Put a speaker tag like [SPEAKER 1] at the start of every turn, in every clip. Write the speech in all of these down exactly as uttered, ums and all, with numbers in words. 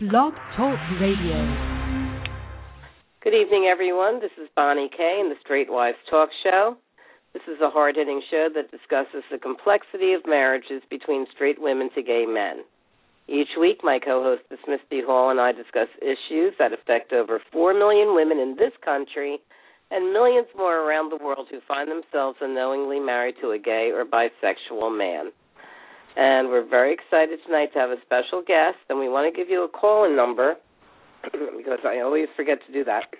[SPEAKER 1] Blog Talk Radio.
[SPEAKER 2] Good evening, everyone. This is Bonnie Kay in the Straight Wives Talk Show. This is a hard-hitting show that discusses the complexity of marriages between straight women to gay men. Each week, my co-hostess Misty Hall and I discuss issues that affect over four million women in this country and millions more around the world who find themselves unknowingly married to a gay or bisexual man. And we're very excited tonight to have a special guest, and we want to give you a call-in number because I always forget to do that,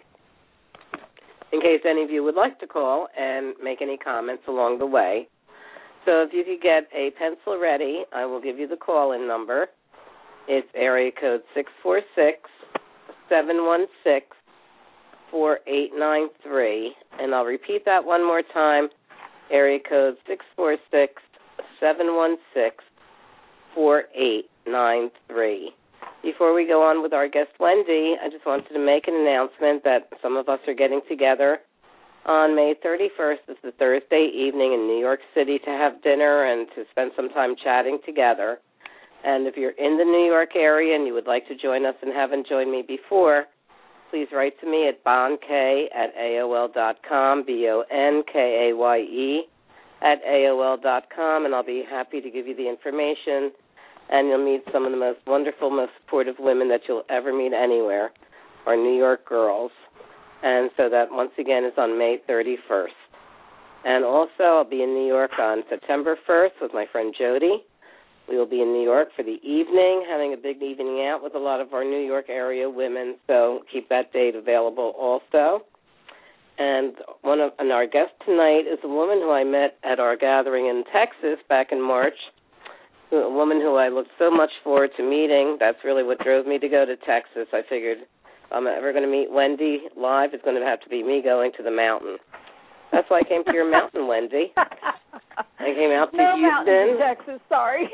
[SPEAKER 2] in case any of you would like to call and make any comments along the way. So if you could get a pencil ready, I will give you the call-in number. It's area code six four six, seven one six, four eight nine three, and I'll repeat that one more time, area code six four six, seven one six, four eight nine three. Before we go on with our guest, Wendy, I just wanted to make an announcement that some of us are getting together on May thirty-first. It's a Thursday evening in New York City to have dinner and to spend some time chatting together. And if you're in the New York area and you would like to join us and haven't joined me before, please write to me at bonkay at A O L dot com, B O N K A Y E, at A O L dot com, and I'll be happy to give you the information, and you'll meet some of the most wonderful, most supportive women that you'll ever meet anywhere, our New York girls. And so that, once again, is on May thirty-first. And also, I'll be in New York on September first with my friend Jody. We will be in New York for the evening, having a big evening out with a lot of our New York area women, so keep that date available also. And one of and our guest tonight is a woman who I met at our gathering in Texas back in March, a woman who I looked so much forward to meeting. That's really what drove me to go to Texas. I figured if I'm ever going to meet Wendy live, it's going to have to be me going to the mountain. That's why I came to your mountain, Wendy. I came out to
[SPEAKER 3] no
[SPEAKER 2] Houston.
[SPEAKER 3] No Texas, sorry.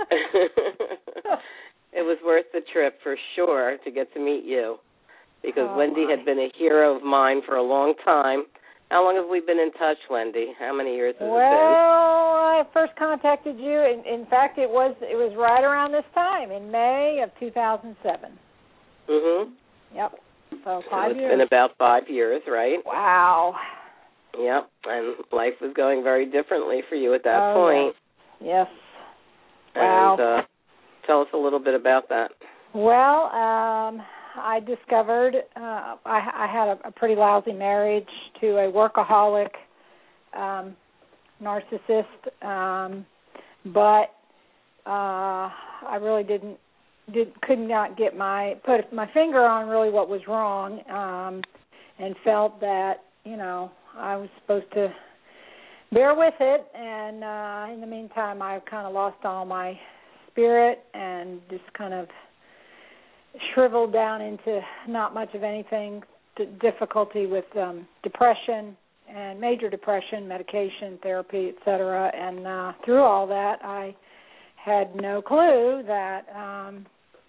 [SPEAKER 2] It was worth the trip for sure to get to meet you, because
[SPEAKER 3] oh,
[SPEAKER 2] Wendy
[SPEAKER 3] my.
[SPEAKER 2] had been a hero of mine for a long time. How long have we been in touch, Wendy? How many years has
[SPEAKER 3] well,
[SPEAKER 2] it been?
[SPEAKER 3] Well, I first contacted you, in, in fact, it was it was right around this time, in May of two thousand seven.
[SPEAKER 2] Mm-hmm.
[SPEAKER 3] Yep, so five
[SPEAKER 2] it's
[SPEAKER 3] years.
[SPEAKER 2] It's been about five years, right?
[SPEAKER 3] Wow.
[SPEAKER 2] Yep, and life was going very differently for you at that
[SPEAKER 3] oh,
[SPEAKER 2] point.
[SPEAKER 3] Yes. yes.
[SPEAKER 2] And,
[SPEAKER 3] Wow.
[SPEAKER 2] Uh, tell us a little bit about that.
[SPEAKER 3] Well, um, I discovered uh, I, I had a, a pretty lousy marriage to a workaholic um, narcissist, um, but uh, I really didn't did could not get my put my finger on really what was wrong, um, and felt that you know I was supposed to bear with it, and uh, in the meantime I kind of lost all my spirit and just kind of shriveled down into not much of anything, difficulty with um, depression and major depression, medication, therapy, et cetera. And uh, through all that, I had no clue that um,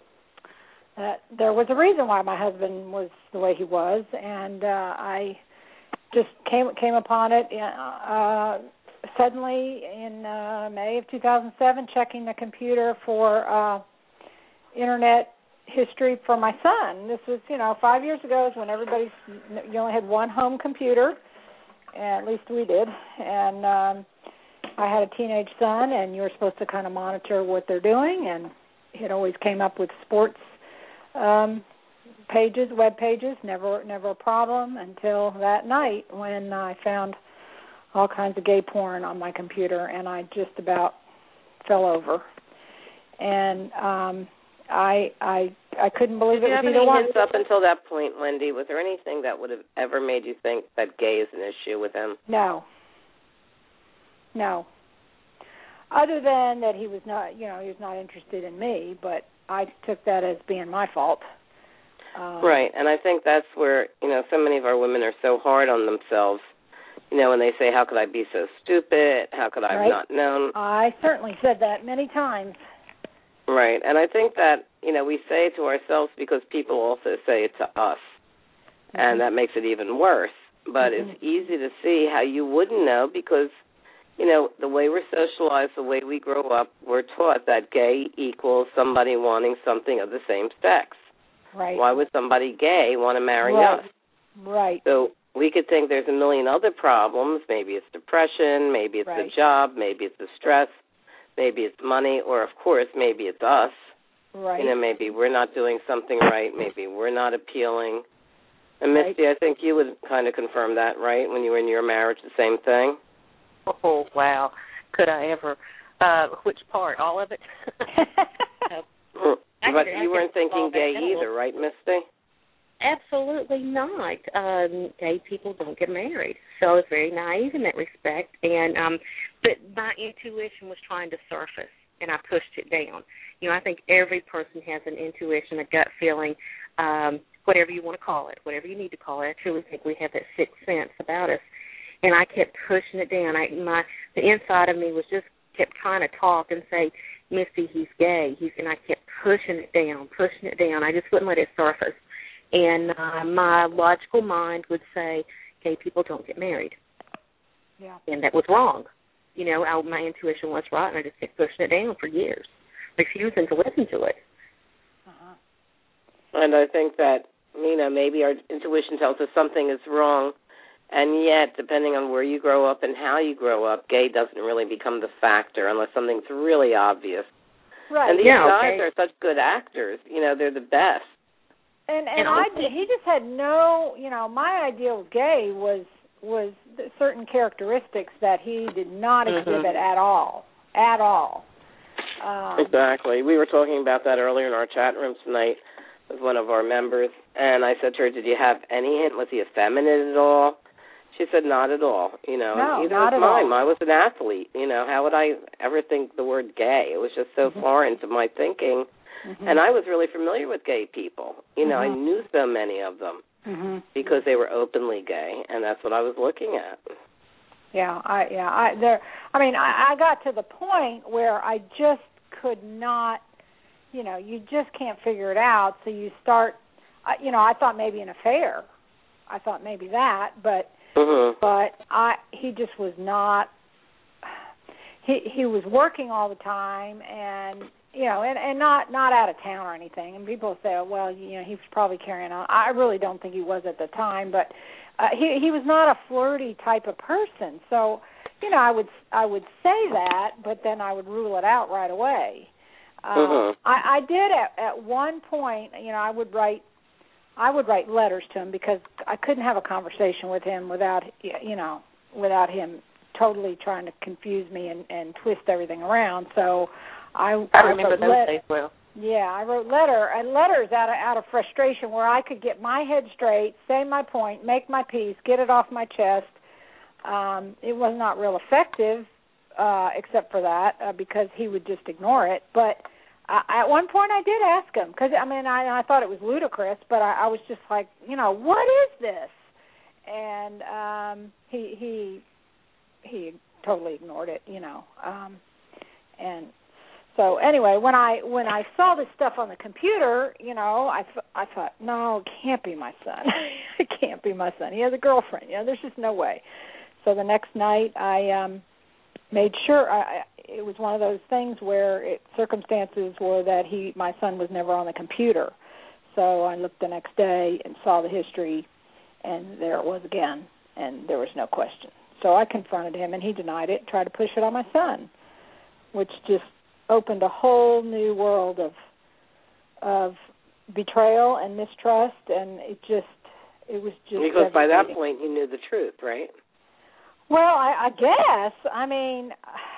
[SPEAKER 3] that there was a reason why my husband was the way he was, and uh, I just came came upon it uh, suddenly in uh, May of two thousand seven, checking the computer for uh, internet history for my son. This was, you know, five years ago is when everybody's, you only had one home computer, at least we did, and um, I had a teenage son, and you were supposed to kind of monitor what they're doing, and it always came up with sports um, pages, web pages, never, never a problem until that night when I found all kinds of gay porn on my computer, and I just about fell over. And um, I I I couldn't believe
[SPEAKER 2] Did
[SPEAKER 3] it
[SPEAKER 2] you
[SPEAKER 3] was
[SPEAKER 2] have
[SPEAKER 3] either
[SPEAKER 2] any
[SPEAKER 3] one.
[SPEAKER 2] hints up until that point, Wendy? Was there anything that would have ever made you think that gay is an issue with him?
[SPEAKER 3] No. No. Other than that he was not, you know, he was not interested in me, but I took that as being my fault. Um,
[SPEAKER 2] right, and I think that's where, you know, so many of our women are so hard on themselves, you know, when they say, how could I be so stupid? How could I have
[SPEAKER 3] right?
[SPEAKER 2] not known?
[SPEAKER 3] I certainly said that many times.
[SPEAKER 2] Right, and I think that, you know, we say it to ourselves because people also say it to us, mm-hmm. and that makes it even worse. But mm-hmm. it's easy to see how you wouldn't know because, you know, the way we're socialized, the way we grow up, we're taught that gay equals somebody wanting something of the same sex.
[SPEAKER 3] Right.
[SPEAKER 2] Why would somebody gay want to marry
[SPEAKER 3] right.
[SPEAKER 2] us?
[SPEAKER 3] Right.
[SPEAKER 2] So we could think there's a million other problems. Maybe it's depression, maybe it's
[SPEAKER 3] right.
[SPEAKER 2] the job, maybe it's the stress, maybe it's money, or, of course, maybe it's us.
[SPEAKER 3] Right.
[SPEAKER 2] You know, maybe we're not doing something right, maybe we're not appealing. And, Misty,
[SPEAKER 3] right.
[SPEAKER 2] I think you would kind of confirm that, right, when you were in your marriage, the same thing?
[SPEAKER 4] Oh, wow. Could I ever? Uh, which part? All of it? uh,
[SPEAKER 2] but you weren't thinking gay either, right, Misty?
[SPEAKER 4] Absolutely not. Um, gay people don't get married. So I was very naive in that respect. And um, but my intuition was trying to surface, and I pushed it down. You know, I think every person has an intuition, a gut feeling, um, whatever you want to call it, whatever you need to call it. I truly think we have that sixth sense about us. And I kept pushing it down. I, my the inside of me was just kept trying to talk and say, Misty, he's gay. He's, and I kept pushing it down, pushing it down. I just wouldn't let it surface. And uh, my logical mind would say, gay people don't get married.
[SPEAKER 3] Yeah.
[SPEAKER 4] And that was wrong. You know, I, my intuition was right, and I just kept pushing it down for years, refusing to listen to it.
[SPEAKER 3] Uh-huh.
[SPEAKER 2] And I think that, you know, maybe our intuition tells us something is wrong, and yet, depending on where you grow up and how you grow up, gay doesn't really become the factor unless something's really obvious.
[SPEAKER 3] Right.
[SPEAKER 2] And these
[SPEAKER 4] yeah,
[SPEAKER 2] guys
[SPEAKER 4] okay.
[SPEAKER 2] are such good actors. You know, they're the best.
[SPEAKER 3] And and,
[SPEAKER 4] and
[SPEAKER 3] I
[SPEAKER 4] also,
[SPEAKER 3] he just had no, you know, my idea of gay was was certain characteristics that he did not exhibit
[SPEAKER 2] mm-hmm.
[SPEAKER 3] at all, at all. Um,
[SPEAKER 2] exactly. We were talking about that earlier in our chat room tonight with one of our members, and I said to her, "Did you have any hint? Was he effeminate at all?" She said, "Not at all." You know,
[SPEAKER 3] no,
[SPEAKER 2] either
[SPEAKER 3] not
[SPEAKER 2] was
[SPEAKER 3] at
[SPEAKER 2] mine.
[SPEAKER 3] all.
[SPEAKER 2] I was an athlete. You know, how would I ever think the word gay? It was just so
[SPEAKER 3] mm-hmm.
[SPEAKER 2] foreign to my thinking.
[SPEAKER 3] Mm-hmm.
[SPEAKER 2] And I was really familiar with gay people. You know,
[SPEAKER 3] mm-hmm.
[SPEAKER 2] I knew so many of them
[SPEAKER 3] mm-hmm.
[SPEAKER 2] because they were openly gay, and that's what I was looking at.
[SPEAKER 3] Yeah, I yeah, I there. I mean, I, I got to the point where I just could not. You know, you just can't figure it out. So you start. Uh, you know, I thought maybe an affair. I thought maybe that, but
[SPEAKER 2] mm-hmm.
[SPEAKER 3] but I he just was not. He he was working all the time, and you know, and, and not not out of town or anything. And people say, oh, well, you know, he was probably carrying on. I really don't think he was at the time, but uh, he he was not a flirty type of person. So, you know, I would I would say that, but then I would rule it out right away. Um,
[SPEAKER 2] mm-hmm.
[SPEAKER 3] I, I did at, at one point. You know, I would write I would write letters to him because I couldn't have a conversation with him without you know without him totally trying to confuse me and, and twist everything around. So. I,
[SPEAKER 4] I remember
[SPEAKER 3] I
[SPEAKER 4] those
[SPEAKER 3] let,
[SPEAKER 4] days well.
[SPEAKER 3] Yeah, I wrote letter and letters out of out of frustration where I could get my head straight, say my point, make my peace, get it off my chest. Um, it was not real effective, uh, except for that, uh, because he would just ignore it. But uh, at one point, I did ask him because I mean I, I thought it was ludicrous, but I, I was just like, you know, what is this? And um, he he he totally ignored it, you know, um, and. So anyway, when I when I saw this stuff on the computer, you know, I, th- I thought, no, it can't be my son. It can't be my son. He has a girlfriend. You know, there's just no way. So the next night, I um, made sure. I, it was one of those things where it, circumstances were that he, my son, was never on the computer. So I looked the next day and saw the history, and there it was again, and there was no question. So I confronted him, and he denied it, tried to push it on my son, which just opened a whole new world of of betrayal and mistrust, and it just it was just
[SPEAKER 2] because by that point you knew the truth, right?
[SPEAKER 3] Well, I, I guess. I mean,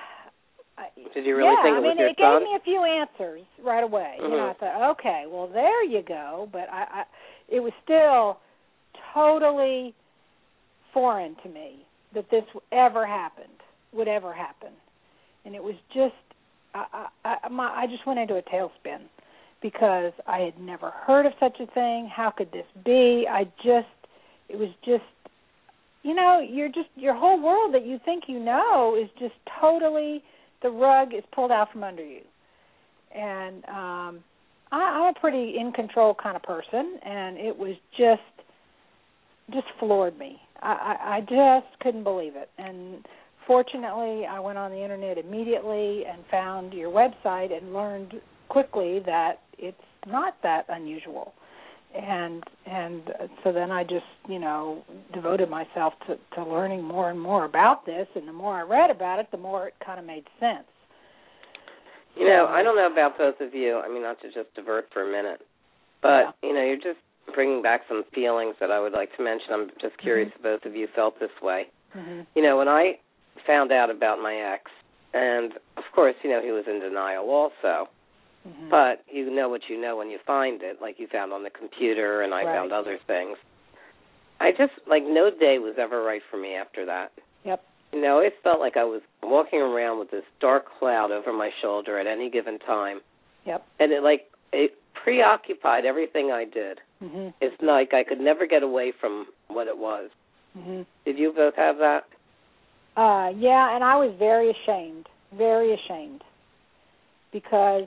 [SPEAKER 2] did you really
[SPEAKER 3] yeah,
[SPEAKER 2] think it
[SPEAKER 3] I
[SPEAKER 2] was
[SPEAKER 3] mean,
[SPEAKER 2] your
[SPEAKER 3] it
[SPEAKER 2] son?
[SPEAKER 3] gave me a few answers right away.
[SPEAKER 2] Mm-hmm.
[SPEAKER 3] You know, I thought, okay, well, there you go. But I, I, it was still totally foreign to me that this ever happened, would ever happen, and it was just. I, I, my, I just went into a tailspin because I had never heard of such a thing. How could this be? I just, it was just, you know, you're just, your whole world that you think you know is just totally, the rug is pulled out from under you. And um, I, I'm a pretty in-control kind of person, and it was just, just floored me. I, I, I just couldn't believe it. And fortunately, I went on the Internet immediately and found your website and learned quickly that it's not that unusual. and and so then I just, you know, devoted myself to, to learning more and more about this, and the more I read about it, the more it kind of made sense.
[SPEAKER 2] You know, I don't know about both of you. I mean, not to just divert for a minute, but, yeah. you know, you're just bringing back some feelings that I would like to mention. I'm just curious mm-hmm. if both of you felt this way.
[SPEAKER 3] Mm-hmm.
[SPEAKER 2] You know, when I found out about my ex, and, of course, you know, he was in denial also, mm-hmm. but you know what you know when you find it, like you found on the computer and I
[SPEAKER 3] right.
[SPEAKER 2] found other things. I just, like, no day was ever right for me after that.
[SPEAKER 3] Yep.
[SPEAKER 2] You know, it felt like I was walking around with this dark cloud over my shoulder at any given time.
[SPEAKER 3] Yep.
[SPEAKER 2] And it, like, it preoccupied everything I did.
[SPEAKER 3] Mm-hmm.
[SPEAKER 2] It's like I could never get away from what it was.
[SPEAKER 3] Mm-hmm.
[SPEAKER 2] Did you both have that?
[SPEAKER 3] Uh, yeah, and I was very ashamed, very ashamed, because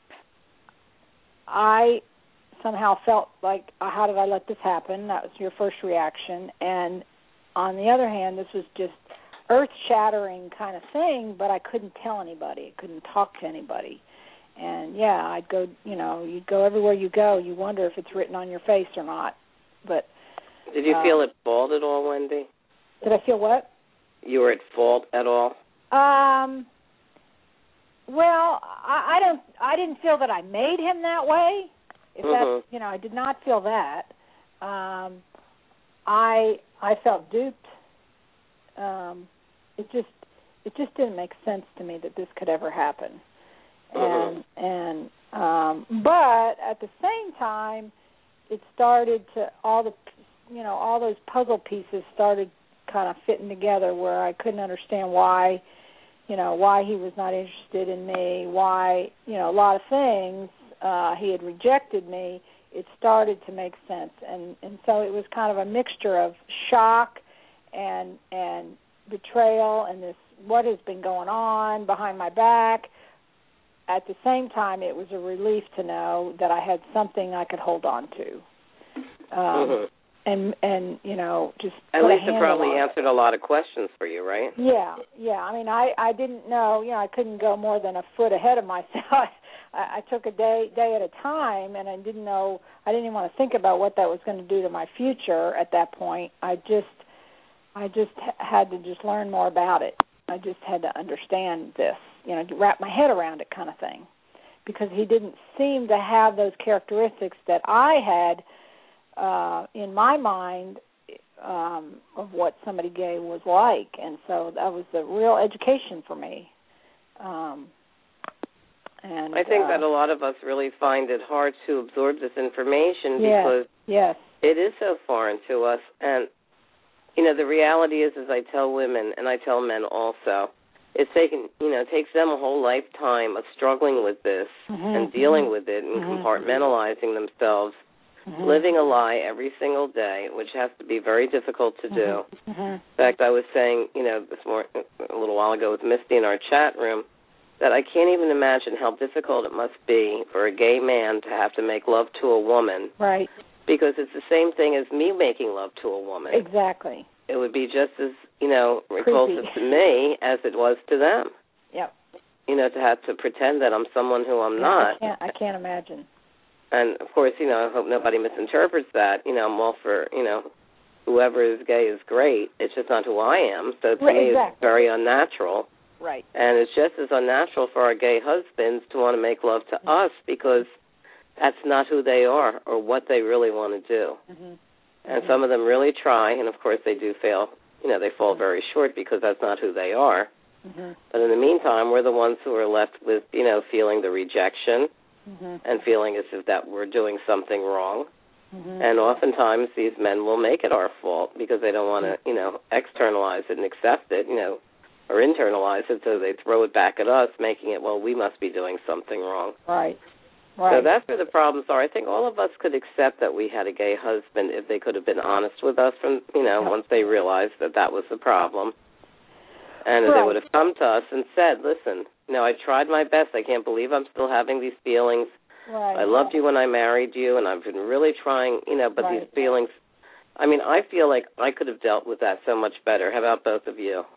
[SPEAKER 3] I somehow felt like, how did I let this happen? That was your first reaction. And on the other hand, this was just earth-shattering kind of thing, but I couldn't tell anybody. I couldn't talk to anybody. And, yeah, I'd go, you know, you'd go everywhere you go. You wonder if it's written on your face or not. But
[SPEAKER 2] did you
[SPEAKER 3] uh,
[SPEAKER 2] feel at fault at all, Wendy?
[SPEAKER 3] Did I feel what?
[SPEAKER 2] You were at fault at all?
[SPEAKER 3] Um. Well, I, I don't. I didn't feel that I made him that way. If
[SPEAKER 2] mm-hmm.
[SPEAKER 3] that's, you know, I did not feel that. Um, I I felt duped. Um, it just it just didn't make sense to me that this could ever happen.
[SPEAKER 2] Mm-hmm.
[SPEAKER 3] And and um, but at the same time, it started to all the you know all those puzzle pieces started kind of fitting together where I couldn't understand why, you know, why he was not interested in me, why, you know, a lot of things, uh, he had rejected me. It started to make sense. And, and so it was kind of a mixture of shock and and betrayal and this, what has been going on behind my back. At the same time, it was a relief to know that I had something I could hold on to. Um,
[SPEAKER 2] mm-hmm.
[SPEAKER 3] And, and you know, just
[SPEAKER 2] at least it probably answered a lot of questions for you, right?
[SPEAKER 3] Yeah, yeah. I mean, I, I didn't know, you know, I couldn't go more than a foot ahead of myself. I, I took a day day at a time, and I didn't know, I didn't even want to think about what that was going to do to my future at that point. I just, I just had to just learn more about it. I just had to understand this, you know, to wrap my head around it kind of thing, because he didn't seem to have those characteristics that I had Uh, in my mind, um, of what somebody gay was like, and so that was a real education for me. Um, and
[SPEAKER 2] I think
[SPEAKER 3] uh,
[SPEAKER 2] that a lot of us really find it hard to absorb this information
[SPEAKER 3] yes,
[SPEAKER 2] because
[SPEAKER 3] yes.
[SPEAKER 2] it is so foreign to us. And you know, the reality is, as I tell women and I tell men also, it's taken, you know, it takes them a whole lifetime of struggling with this mm-hmm. and dealing with it and mm-hmm. compartmentalizing themselves. Mm-hmm. Living a lie every single day, which has to be very difficult to do.
[SPEAKER 3] Mm-hmm.
[SPEAKER 2] In fact, I was saying, you know, this morning, a little while ago with Misty in our chat room, that I can't even imagine how difficult it must be for a gay man to have to make love to a woman.
[SPEAKER 3] Right.
[SPEAKER 2] Because it's the same thing as me making love to a woman.
[SPEAKER 3] Exactly.
[SPEAKER 2] It would be just as, you know, repulsive to me as it was to them.
[SPEAKER 3] Yep.
[SPEAKER 2] You know, to have to pretend that I'm someone who I'm
[SPEAKER 3] yeah,
[SPEAKER 2] not.
[SPEAKER 3] I can't, I can't imagine.
[SPEAKER 2] And, of course, you know, I hope nobody misinterprets that. You know, I'm all for, you know, whoever is gay is great. It's just not who I am. So to
[SPEAKER 3] right,
[SPEAKER 2] me,
[SPEAKER 3] exactly.
[SPEAKER 2] it's very unnatural.
[SPEAKER 3] Right.
[SPEAKER 2] And it's just as unnatural for our gay husbands to want to make love to mm-hmm. us because that's not who they are or what they really want to do.
[SPEAKER 3] Mm-hmm.
[SPEAKER 2] And
[SPEAKER 3] mm-hmm.
[SPEAKER 2] some of them really try, and, of course, they do fail. You know, they fall
[SPEAKER 3] mm-hmm. very
[SPEAKER 2] short because that's not who they are.
[SPEAKER 3] Mm-hmm.
[SPEAKER 2] But in the meantime, we're the ones who are left with, you know, feeling the rejection. Mm-hmm. And feeling as if that we're doing something wrong. Mm-hmm. And oftentimes these men will make it our fault because they don't want to, you know, externalize it and accept it, you know, or internalize it, so they throw it back at us, making it, well, we must be doing something wrong.
[SPEAKER 3] Right. Right.
[SPEAKER 2] So that's where the problems are. I think all of us could accept that we had a gay husband if they could have been honest with us from, you know, yep. once they realized that that was the problem. And
[SPEAKER 3] right.
[SPEAKER 2] they would have come to us and said, listen, you know, I tried my best. I can't believe I'm still having these feelings.
[SPEAKER 3] Right.
[SPEAKER 2] I loved you when I married you, and I've been really trying, you know, but
[SPEAKER 3] right.
[SPEAKER 2] these feelings, I mean, I feel like I could have dealt with that so much better. How about both of you?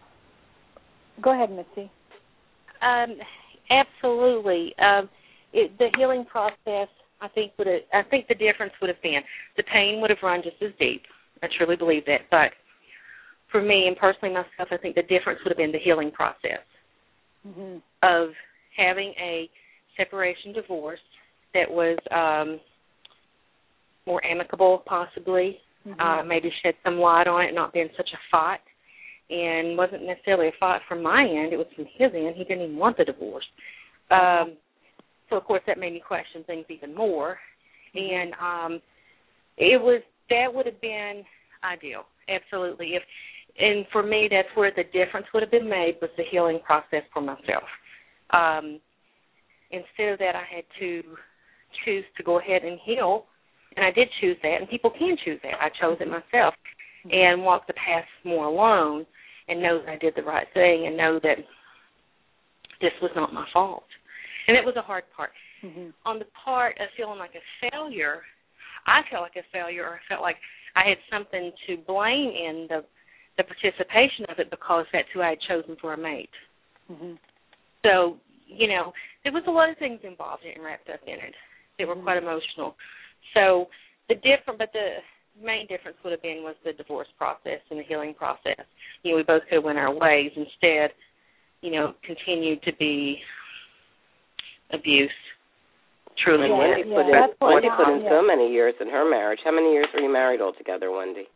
[SPEAKER 3] Go ahead, Misty.
[SPEAKER 4] Um, absolutely. Um, it, the healing process, I think would have, I think the difference would have been the pain would have run just as deep. I truly believe that. But for me and personally myself, I think the difference would have been the healing process mm-hmm. of having a separation divorce that was um, more amicable, possibly, mm-hmm. uh, maybe shed some light on it, not being such a fight, and wasn't necessarily a fight from my end. It was from his end. He didn't even want the divorce. Um, so, of course, that made me question things even more. Mm-hmm. And um, it was that would have been ideal, absolutely. If and for me, that's where the difference would have been made, was the healing process for myself. Um, instead of that, I had to choose to go ahead and heal, and I did choose that, and people can choose that. I chose it myself and walk the path more alone and know that I did the right thing and know that this was not my fault. And that was a hard part. Mm-hmm. On the part of feeling like a failure, I felt like a failure, or I felt like I had something to blame in the the participation of it because that's who I had chosen for a mate. Mm-hmm. So, you know, there was a lot of things involved and wrapped up in it that were mm-hmm. quite emotional. So the different, but the main difference would have been was the divorce process and the healing process. You know, we both could have went our ways. Instead, you know, continued to be abuse. Truly,
[SPEAKER 2] yeah, Wendy
[SPEAKER 3] yeah,
[SPEAKER 2] put in, Wendy put in
[SPEAKER 3] yeah.
[SPEAKER 2] so many years in her marriage. How many years were you married altogether, Wendy?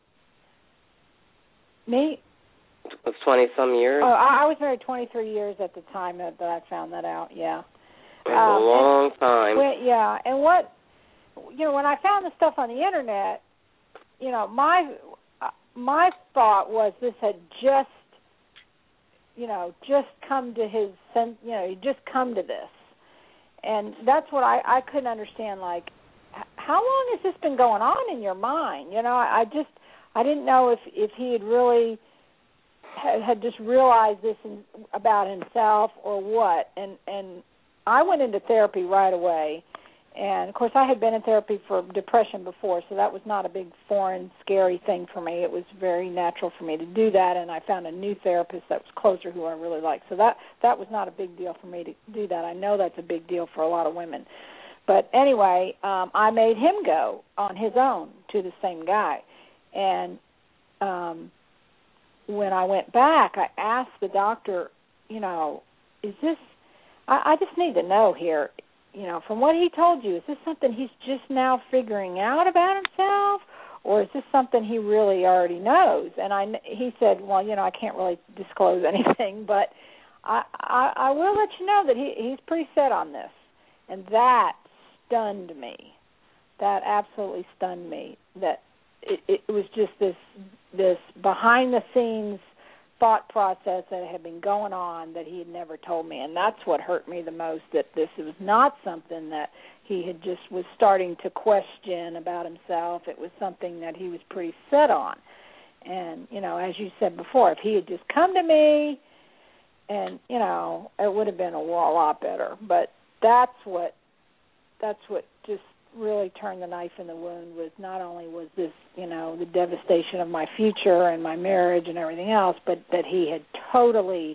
[SPEAKER 3] Me?
[SPEAKER 2] It was twenty-some years?
[SPEAKER 3] Oh, I, I was married twenty-three years at the time that, that I found that out, yeah.
[SPEAKER 2] It was um, a long time.
[SPEAKER 3] When, yeah, and what, you know, when I found the stuff on the Internet, you know, my my thought was this had just, you know, just come to his, you know, he'd just come to this. And that's what I, I couldn't understand, like, how long has this been going on in your mind? You know, I, I just, I didn't know if, if he had really had, had just realized this in, about himself or what. And, and I went into therapy right away. And, of course, I had been in therapy for depression before, so that was not a big foreign, scary thing for me. It was very natural for me to do that, and I found a new therapist that was closer who I really liked. So that, that was not a big deal for me to do that. I know that's a big deal for a lot of women. But anyway, um, I made him go on his own to the same guy. And um, when I went back, I asked the doctor, you know, is this, I, I just need to know here, you know, from what he told you, is this something he's just now figuring out about himself, or is this something he really already knows? And I, he said, well, you know, I can't really disclose anything, but I, I, I will let you know that he, he's pretty set on this. And that stunned me. That absolutely stunned me. That it, it was just this this behind-the-scenes thought process that had been going on that he had never told me, and that's what hurt me the most, that this was not something that he had just was starting to question about himself. It was something that he was pretty set on. And, you know, as you said before, if he had just come to me, and, you know, it would have been a lot better. But that's what that's what just really turned the knife in the wound, was not only was this, you know, the devastation of my future and my marriage and everything else, but that he had totally,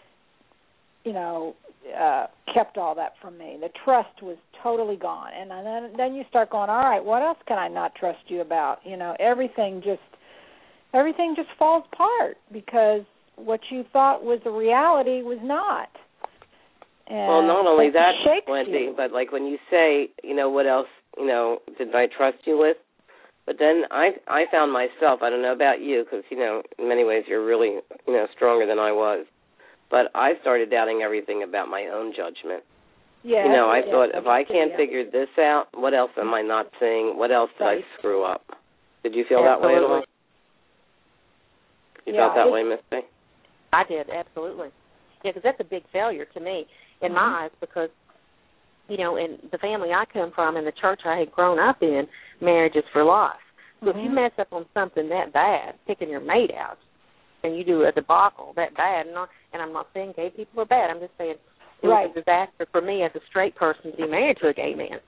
[SPEAKER 3] you know, uh, kept all that from me. The trust was totally gone. And then, then you start going, all right, what else can I not trust you about? You know, everything just, everything just falls apart because what you thought was a reality was not. And
[SPEAKER 2] well, not only that, Wendy,
[SPEAKER 3] you.
[SPEAKER 2] but like when you say, you know, what else, you know, did I trust you with? But then I I found myself, I don't know about you, because, you know, in many ways you're really, you know, stronger than I was. But I started doubting everything about my own judgment.
[SPEAKER 3] Yeah,
[SPEAKER 2] you know, I
[SPEAKER 3] yeah,
[SPEAKER 2] thought, if I can't
[SPEAKER 3] yeah.
[SPEAKER 2] figure this out, what else am I not seeing? What else did
[SPEAKER 3] right.
[SPEAKER 2] I screw up? Did you feel
[SPEAKER 4] Absolutely.
[SPEAKER 2] that way at all? You
[SPEAKER 3] yeah,
[SPEAKER 2] felt that way, Misty?
[SPEAKER 4] I did, absolutely. Yeah, because that's a big failure to me in mm-hmm. my eyes, because, you know, in the family I come from and the church I had grown up in, marriage is for life. So mm-hmm. if you mess up on something that bad, picking your mate out, and you do a debacle that bad, and, not, and I'm not saying gay people are bad, I'm just saying it
[SPEAKER 3] right.
[SPEAKER 4] was a disaster for me as a straight person to be married to a gay man,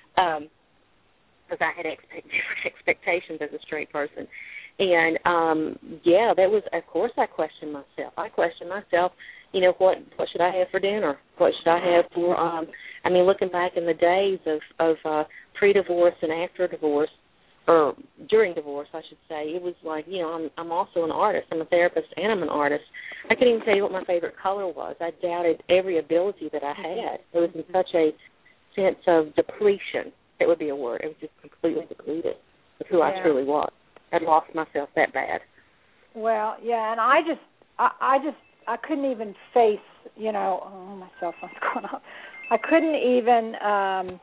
[SPEAKER 4] because um, I had expect, different expectations as a straight person. And, um, yeah, that was, of course, I questioned myself. I questioned myself, you know, what what should I have for dinner? What should I have for, um, I mean, looking back in the days of, of uh, pre-divorce and after divorce, or during divorce, I should say. It was like, you know, I'm, I'm also an artist. I'm a therapist and I'm an artist. I couldn't even tell you what my favorite color was. I doubted every ability that I had. It was in such a sense of depletion. That would be a word. It was just completely depleted of who
[SPEAKER 3] yeah.
[SPEAKER 4] I truly was. I'd lost myself that bad.
[SPEAKER 3] Well, yeah, and I just, I, I just, I couldn't even face, you know, oh, my cell phone's going off. I couldn't even, um,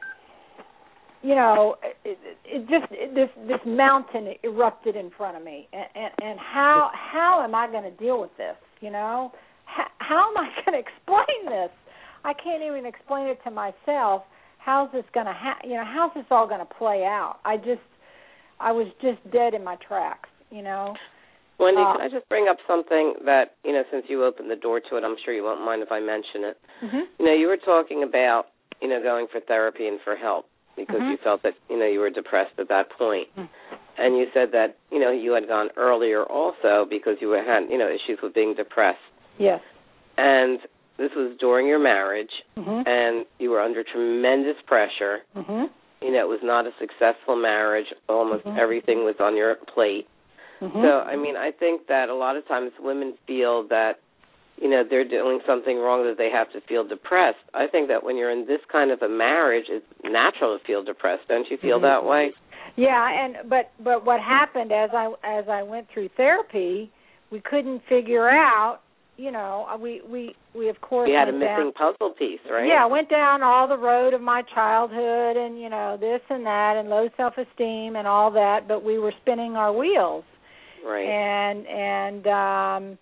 [SPEAKER 3] you know, it, it just it, this this mountain erupted in front of me, and, and, and how how am I going to deal with this? You know, how, how am I going to explain this? I can't even explain it to myself. How's this going to, ha- you know, how's this all going to play out? I just, I was just dead in my tracks, you know.
[SPEAKER 2] Wendy,
[SPEAKER 3] uh,
[SPEAKER 2] can I just bring up something that, you know, since you opened the door to it, I'm sure you won't mind if I mention it.
[SPEAKER 3] Mm-hmm.
[SPEAKER 2] You know, you were talking about, you know, going for therapy and for help because
[SPEAKER 3] mm-hmm.
[SPEAKER 2] you felt that, you know, you were depressed at that point.
[SPEAKER 3] Mm-hmm.
[SPEAKER 2] And you said that, you know, you had gone earlier also because you had, you know, issues with being depressed.
[SPEAKER 3] Yes.
[SPEAKER 2] And this was during your marriage,
[SPEAKER 3] mm-hmm.
[SPEAKER 2] and you were under tremendous pressure.
[SPEAKER 3] Mm-hmm.
[SPEAKER 2] You know, it was not a successful marriage. Almost
[SPEAKER 3] mm-hmm.
[SPEAKER 2] everything was on your plate.
[SPEAKER 3] Mm-hmm.
[SPEAKER 2] So, I mean, I think that a lot of times women feel that, you know, they're doing something wrong, that they have to feel depressed. I think that when you're in this kind of a marriage, it's natural to feel depressed. Don't you feel
[SPEAKER 3] mm-hmm.
[SPEAKER 2] that way?
[SPEAKER 3] Yeah, and but but what happened as I as I went through therapy, we couldn't figure out. You know, we we we of course
[SPEAKER 2] you had a
[SPEAKER 3] went
[SPEAKER 2] missing
[SPEAKER 3] down,
[SPEAKER 2] puzzle piece, right?
[SPEAKER 3] Yeah, I went down all the road of my childhood, and you know this and that, and low self-esteem and all that. But we were spinning our wheels,
[SPEAKER 2] right?
[SPEAKER 3] And and um,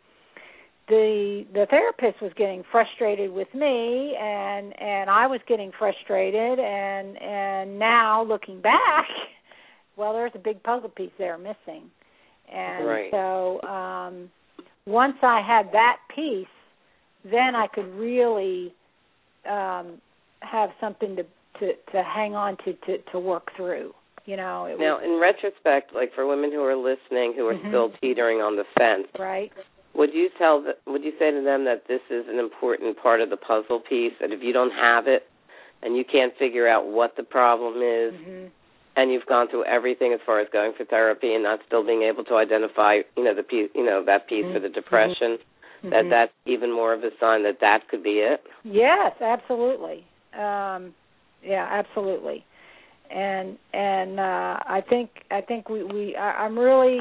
[SPEAKER 3] the the therapist was getting frustrated with me, and and I was getting frustrated, and and now looking back, well, there's a big puzzle piece there missing, and
[SPEAKER 2] right.
[SPEAKER 3] so. Um, Once I had that piece, then I could really um, have something to, to, to hang on to, to, to work through. You know. It
[SPEAKER 2] now,
[SPEAKER 3] was,
[SPEAKER 2] in retrospect, like for women who are listening, who are
[SPEAKER 3] mm-hmm.
[SPEAKER 2] still teetering on the fence,
[SPEAKER 3] right?
[SPEAKER 2] Would you tell? The, would you say to them that this is an important part of the puzzle piece? That if you don't have it, and you can't figure out what the problem is,
[SPEAKER 3] mm-hmm.
[SPEAKER 2] and you've gone through everything as far as going for therapy and not still being able to identify, you know, the piece, you know, that piece
[SPEAKER 3] mm-hmm.
[SPEAKER 2] for the depression,
[SPEAKER 3] mm-hmm.
[SPEAKER 2] that that's even more of a sign that that could be it?
[SPEAKER 3] Yes, absolutely. Um, yeah, absolutely. And and uh, I think I think we, we I, I'm really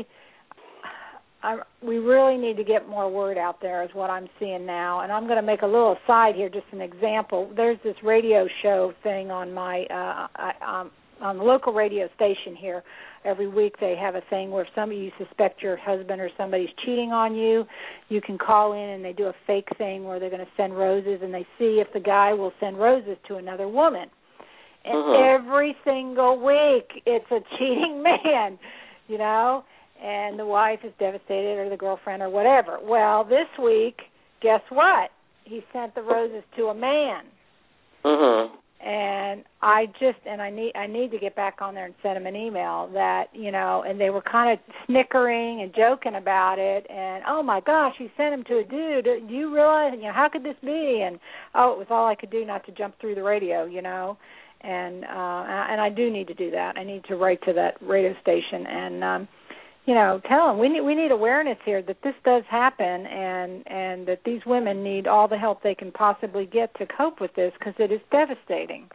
[SPEAKER 3] I we really need to get more word out there is what I'm seeing now. And I'm going to make a little aside here, just an example. There's this radio show thing on my uh, I, um, on the local radio station here. Every week they have a thing where somebody you suspect your husband or somebody's cheating on you. You can call in and they do a fake thing where they're going to send roses, and they see if the guy will send roses to another woman. And
[SPEAKER 2] uh-huh.
[SPEAKER 3] every single week it's a cheating man, you know, and the wife is devastated or the girlfriend or whatever. Well, this week, guess what? He sent the roses to a man.
[SPEAKER 2] Uh-huh.
[SPEAKER 3] And I just, and I need I need to get back on there and send him an email that, you know, and they were kind of snickering and joking about it. And, oh, my gosh, you sent him to a dude. Do you realize, you know, how could this be? And, oh, it was all I could do not to jump through the radio, you know. And uh, and I do need to do that. I need to write to that radio station and, um, you know, tell them we need we need awareness here that this does happen, and and that these women need all the help they can possibly get to cope with this, because it is devastating.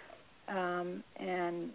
[SPEAKER 3] Um, and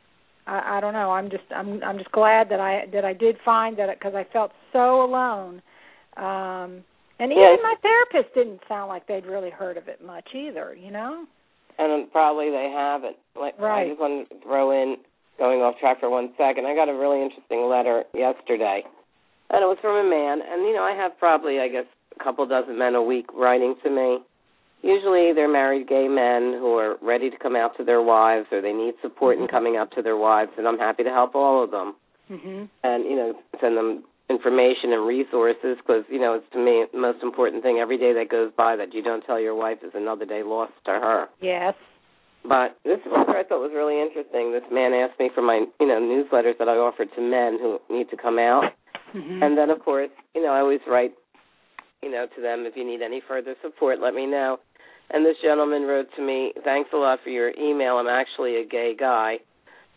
[SPEAKER 3] I, I don't know. I'm just I'm I'm just glad that I that I did find that, because I felt so alone. Um, and even
[SPEAKER 2] yes.
[SPEAKER 3] my therapist didn't sound like they'd really heard of it much either. You know.
[SPEAKER 2] And probably they haven't. Like,
[SPEAKER 3] right.
[SPEAKER 2] I just wanted to throw in, going off track for one second, I got a really interesting letter yesterday, and it was from a man. And, you know, I have probably, I guess, a couple dozen men a week writing to me. Usually they're married gay men who are ready to come out to their wives, or they need support
[SPEAKER 3] mm-hmm.
[SPEAKER 2] in coming out to their wives, and I'm happy to help all of them.
[SPEAKER 3] Mm-hmm.
[SPEAKER 2] And, you know, send them information and resources, because, you know, it's to me the most important thing every day that goes by that you don't tell your wife is another day lost to her.
[SPEAKER 3] Yes.
[SPEAKER 2] But this letter I thought was really interesting. This man asked me for my, you know, newsletters that I offer to men who need to come out.
[SPEAKER 3] Mm-hmm.
[SPEAKER 2] And then, of course, you know, I always write, you know, to them, if you need any further support, let me know. And this gentleman wrote to me, thanks a lot for your email. I'm actually a gay guy.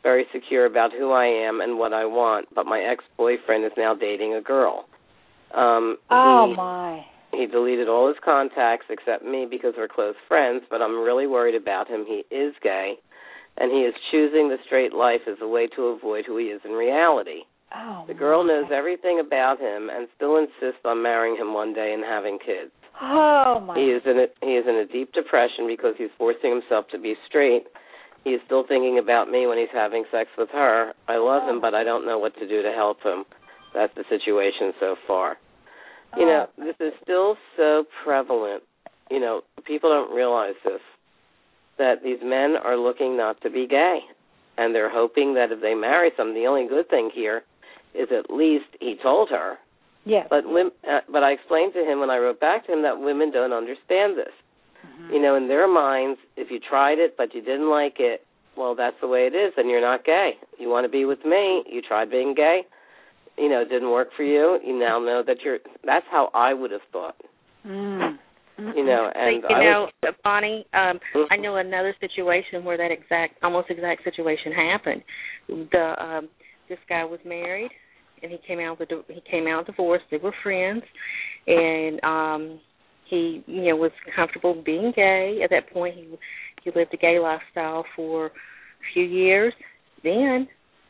[SPEAKER 2] very secure about who I am and what I want, but my ex-boyfriend is now dating a girl. Um,
[SPEAKER 3] oh,
[SPEAKER 2] he,
[SPEAKER 3] my.
[SPEAKER 2] He deleted all his contacts except me because we're close friends, but I'm really worried about him. He is gay, and he is choosing the straight life as a way to avoid who he is in reality.
[SPEAKER 3] Oh,
[SPEAKER 2] the girl
[SPEAKER 3] my.
[SPEAKER 2] knows everything about him and still insists on marrying him one day and having kids.
[SPEAKER 3] Oh, my.
[SPEAKER 2] He is in a, he is in a deep depression because he's forcing himself to be straight. He is still thinking about me when he's having sex with her. I love him, but I don't know what to do to help him. That's the situation so far. You know, this is still so prevalent. You know, people don't realize this, that these men are looking not to be gay, and they're hoping that if they marry someone, the only good thing here is at least he told her.
[SPEAKER 3] Yes.
[SPEAKER 2] But, uh, but I explained to him when I wrote back to him that women don't understand this. Mm-hmm. You know, in their minds, if you tried it but you didn't like it, well, that's the way it is, and you're not gay. You want to be with me, you tried being gay, you know, it didn't work for you, you now know that you're, that's how I would have thought.
[SPEAKER 3] Mm.
[SPEAKER 2] You know, and
[SPEAKER 4] you
[SPEAKER 2] I
[SPEAKER 4] know,
[SPEAKER 2] was,
[SPEAKER 4] Bonnie, um,
[SPEAKER 2] mm-hmm.
[SPEAKER 4] I know another situation where that exact, almost exact situation happened. The um, this guy was married, and he came out with he came out divorced. They were friends, and um, he, you know, was comfortable being gay. At that point, he he lived a gay lifestyle for a few years. Then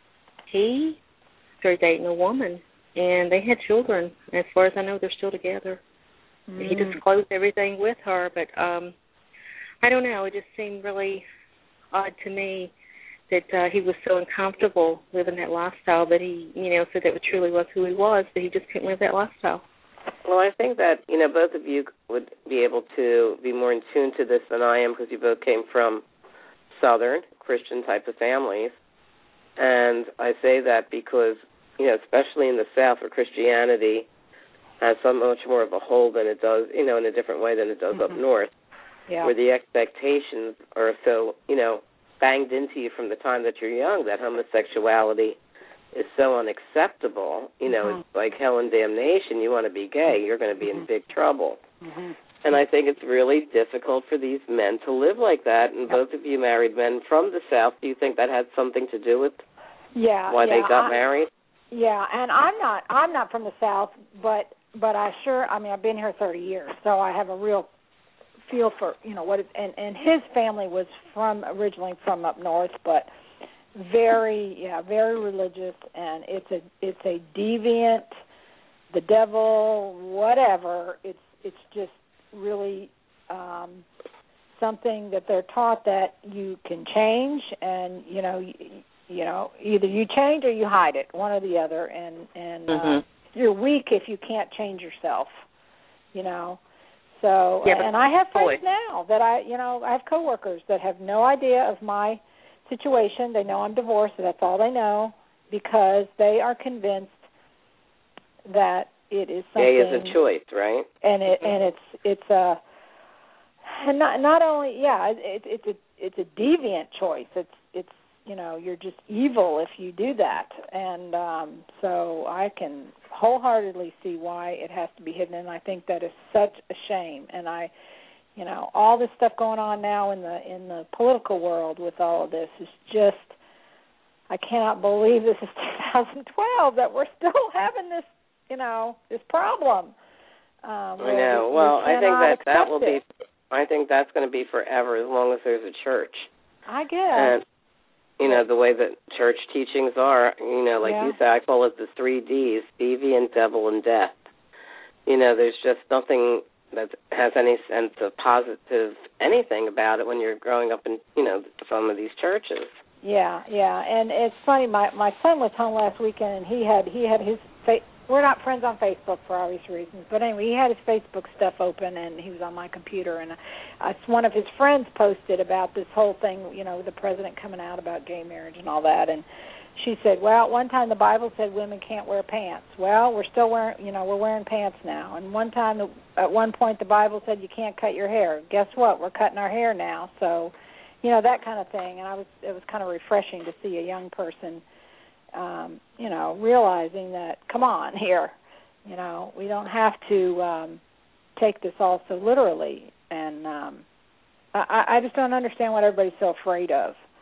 [SPEAKER 4] he started dating a woman, and they had children. As far as I know, they're still together. Mm. He disclosed everything with her, but um, I don't know. It just seemed really odd to me that uh, he was so uncomfortable living that lifestyle that he, you know, said that truly was who he was, that he just couldn't live that lifestyle.
[SPEAKER 2] Well, I think that, you know, both of you would be able to be more in tune to this than I am because you both came from Southern Christian type of families. And I say that because, you know, especially in the South where Christianity has so much more of a hold than it does, you know, in a different way than it does mm-hmm. up north,
[SPEAKER 3] yeah.
[SPEAKER 2] where the expectations are so, you know, banged into you from the time that you're young that homosexuality is so unacceptable. You know, mm-hmm. it's like hell and damnation. You want to be gay, you're going to be mm-hmm. in big trouble.
[SPEAKER 3] Mm-hmm.
[SPEAKER 2] And I think it's really difficult for these men to live like that. And yep. both of you married men from the South. Do you think that had something to do with
[SPEAKER 3] yeah,
[SPEAKER 2] why
[SPEAKER 3] yeah,
[SPEAKER 2] they got
[SPEAKER 3] I,
[SPEAKER 2] married?
[SPEAKER 3] Yeah, and I'm not I'm not from the South, but but I sure I mean I've been here thirty years, so I have a real feel for, you know, what it's, and and his family was from originally from up north, but very yeah very religious, and it's a it's a deviant, the devil, whatever. It's it's just really um, something that they're taught that you can change, and you know you, you know either you change or you hide it, one or the other, and and mm-hmm. uh, you're weak if you can't change yourself, you know. So,
[SPEAKER 4] yeah,
[SPEAKER 3] and I have friends
[SPEAKER 4] boy.
[SPEAKER 3] now that I, you know, I have coworkers that have no idea of my situation. They know I'm divorced, and that's all they know, because they are convinced that it is something.
[SPEAKER 2] Gay is a choice, right?
[SPEAKER 3] And it and it's it's a and not not only yeah it, it's a it's a deviant choice. It's it's you know you're just evil if you do that, and um, so I can wholeheartedly see why it has to be hidden, and I think that is such a shame. And I, you know, all this stuff going on now in the in the political world with all of this is just, I cannot believe this is two thousand twelve that we're still having this, you know, this problem. Um,
[SPEAKER 2] I know.
[SPEAKER 3] We,
[SPEAKER 2] well,
[SPEAKER 3] we
[SPEAKER 2] I think that that will
[SPEAKER 3] it.
[SPEAKER 2] be. I think that's going to be forever as long as there's a church.
[SPEAKER 3] I guess.
[SPEAKER 2] And, you know, the way that church teachings are, you know, like
[SPEAKER 3] yeah.
[SPEAKER 2] you say, I call it the three Ds, deviant, devil, and death. You know, there's just nothing that has any sense of positive anything about it when you're growing up in, you know, some of these churches.
[SPEAKER 3] Yeah, yeah, and it's funny. My my son was home last weekend, and he had he had his fa- we're not friends on Facebook for obvious reasons, but anyway, he had his Facebook stuff open, and he was on my computer, and uh, one of his friends posted about this whole thing, you know, the president coming out about gay marriage and all that, and she said, well, at one time the Bible said women can't wear pants. Well, we're still wearing, you know, we're wearing pants now. And one time, at one point, the Bible said you can't cut your hair. Guess what? We're cutting our hair now. So, you know, that kind of thing. And I was, it was kind of refreshing to see a young person, um, you know, realizing that, come on here, you know, we don't have to um, take this all so literally. And um, I, I just don't understand what everybody's so afraid of.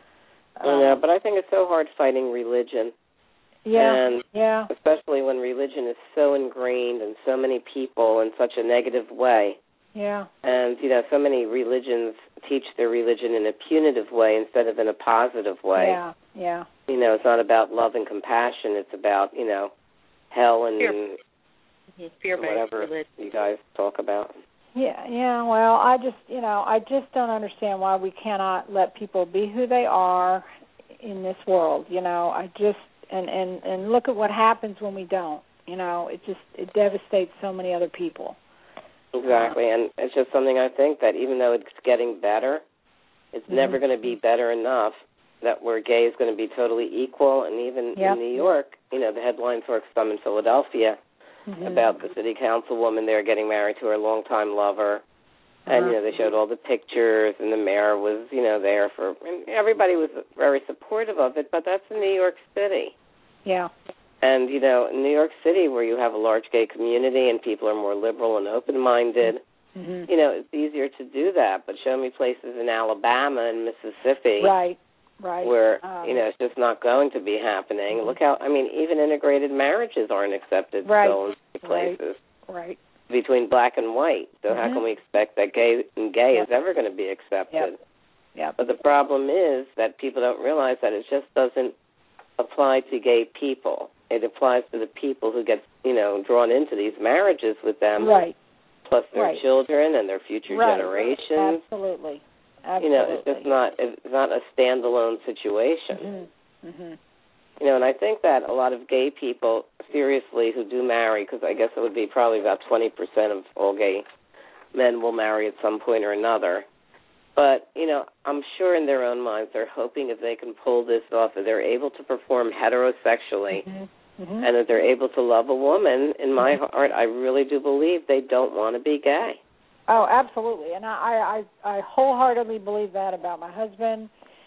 [SPEAKER 2] I know, but I think it's so hard fighting religion.
[SPEAKER 3] Yeah,
[SPEAKER 2] and
[SPEAKER 3] yeah.
[SPEAKER 2] especially when religion is so ingrained in so many people in such a negative way.
[SPEAKER 3] Yeah.
[SPEAKER 2] And, you know, so many religions teach their religion in a punitive way instead of in a positive way.
[SPEAKER 3] Yeah, yeah.
[SPEAKER 2] You know, it's not about love and compassion. It's about, you know, hell and
[SPEAKER 4] Fear. Fear-based
[SPEAKER 2] whatever
[SPEAKER 4] religion.
[SPEAKER 2] you guys talk about.
[SPEAKER 3] Yeah, yeah. Well, I just, you know, I just don't understand why we cannot let people be who they are in this world. You know, I just, and, and, and look at what happens when we don't. You know, it just, it devastates so many other people.
[SPEAKER 2] Exactly, and it's just something I think that even though it's getting better, it's mm-hmm. never going to be better enough that where gay is going to be totally equal. And even
[SPEAKER 3] yep.
[SPEAKER 2] in New York, you know, the headlines were some in Philadelphia mm-hmm. about the city councilwoman there getting married to her longtime lover. Uh-huh. And, you know, they showed all the pictures, and the mayor was, you know, there for, and everybody was very supportive of it, but that's in New York City.
[SPEAKER 3] Yeah.
[SPEAKER 2] And, you know, in New York City, where you have a large gay community and people are more liberal and open-minded, mm-hmm. you know, it's easier to do that. But show me places in Alabama and Mississippi
[SPEAKER 3] right, right.
[SPEAKER 2] where,
[SPEAKER 3] um,
[SPEAKER 2] you know, it's just not going to be happening. Mm-hmm. Look how, I mean, even integrated marriages aren't accepted
[SPEAKER 3] right.
[SPEAKER 2] still in many places.
[SPEAKER 3] Right.
[SPEAKER 2] Between black and white. So mm-hmm. how can we expect that gay and gay
[SPEAKER 3] yep.
[SPEAKER 2] is ever going to be accepted?
[SPEAKER 3] Yep. Yep.
[SPEAKER 2] But the problem is that people don't realize that it just doesn't apply to gay people. It applies to the people who get, you know, drawn into these marriages with them,
[SPEAKER 3] right?
[SPEAKER 2] Plus their
[SPEAKER 3] right.
[SPEAKER 2] children and their future
[SPEAKER 3] right.
[SPEAKER 2] generations.
[SPEAKER 3] Absolutely, absolutely.
[SPEAKER 2] You know, it's just not it's not a standalone situation.
[SPEAKER 3] Mm-hmm. Mm-hmm.
[SPEAKER 2] You know, and I think that a lot of gay people, seriously, who do marry, because I guess it would be probably about twenty percent of all gay men will marry at some point or another. But, you know, I'm sure in their own minds they're hoping if they can pull this off, that they're able to perform heterosexually. Mm-hmm. Mm-hmm. And that they're able to love a woman. In my mm-hmm. heart, I really do believe they don't want to be gay.
[SPEAKER 3] Oh, absolutely. And I, I, I wholeheartedly believe that about my husband.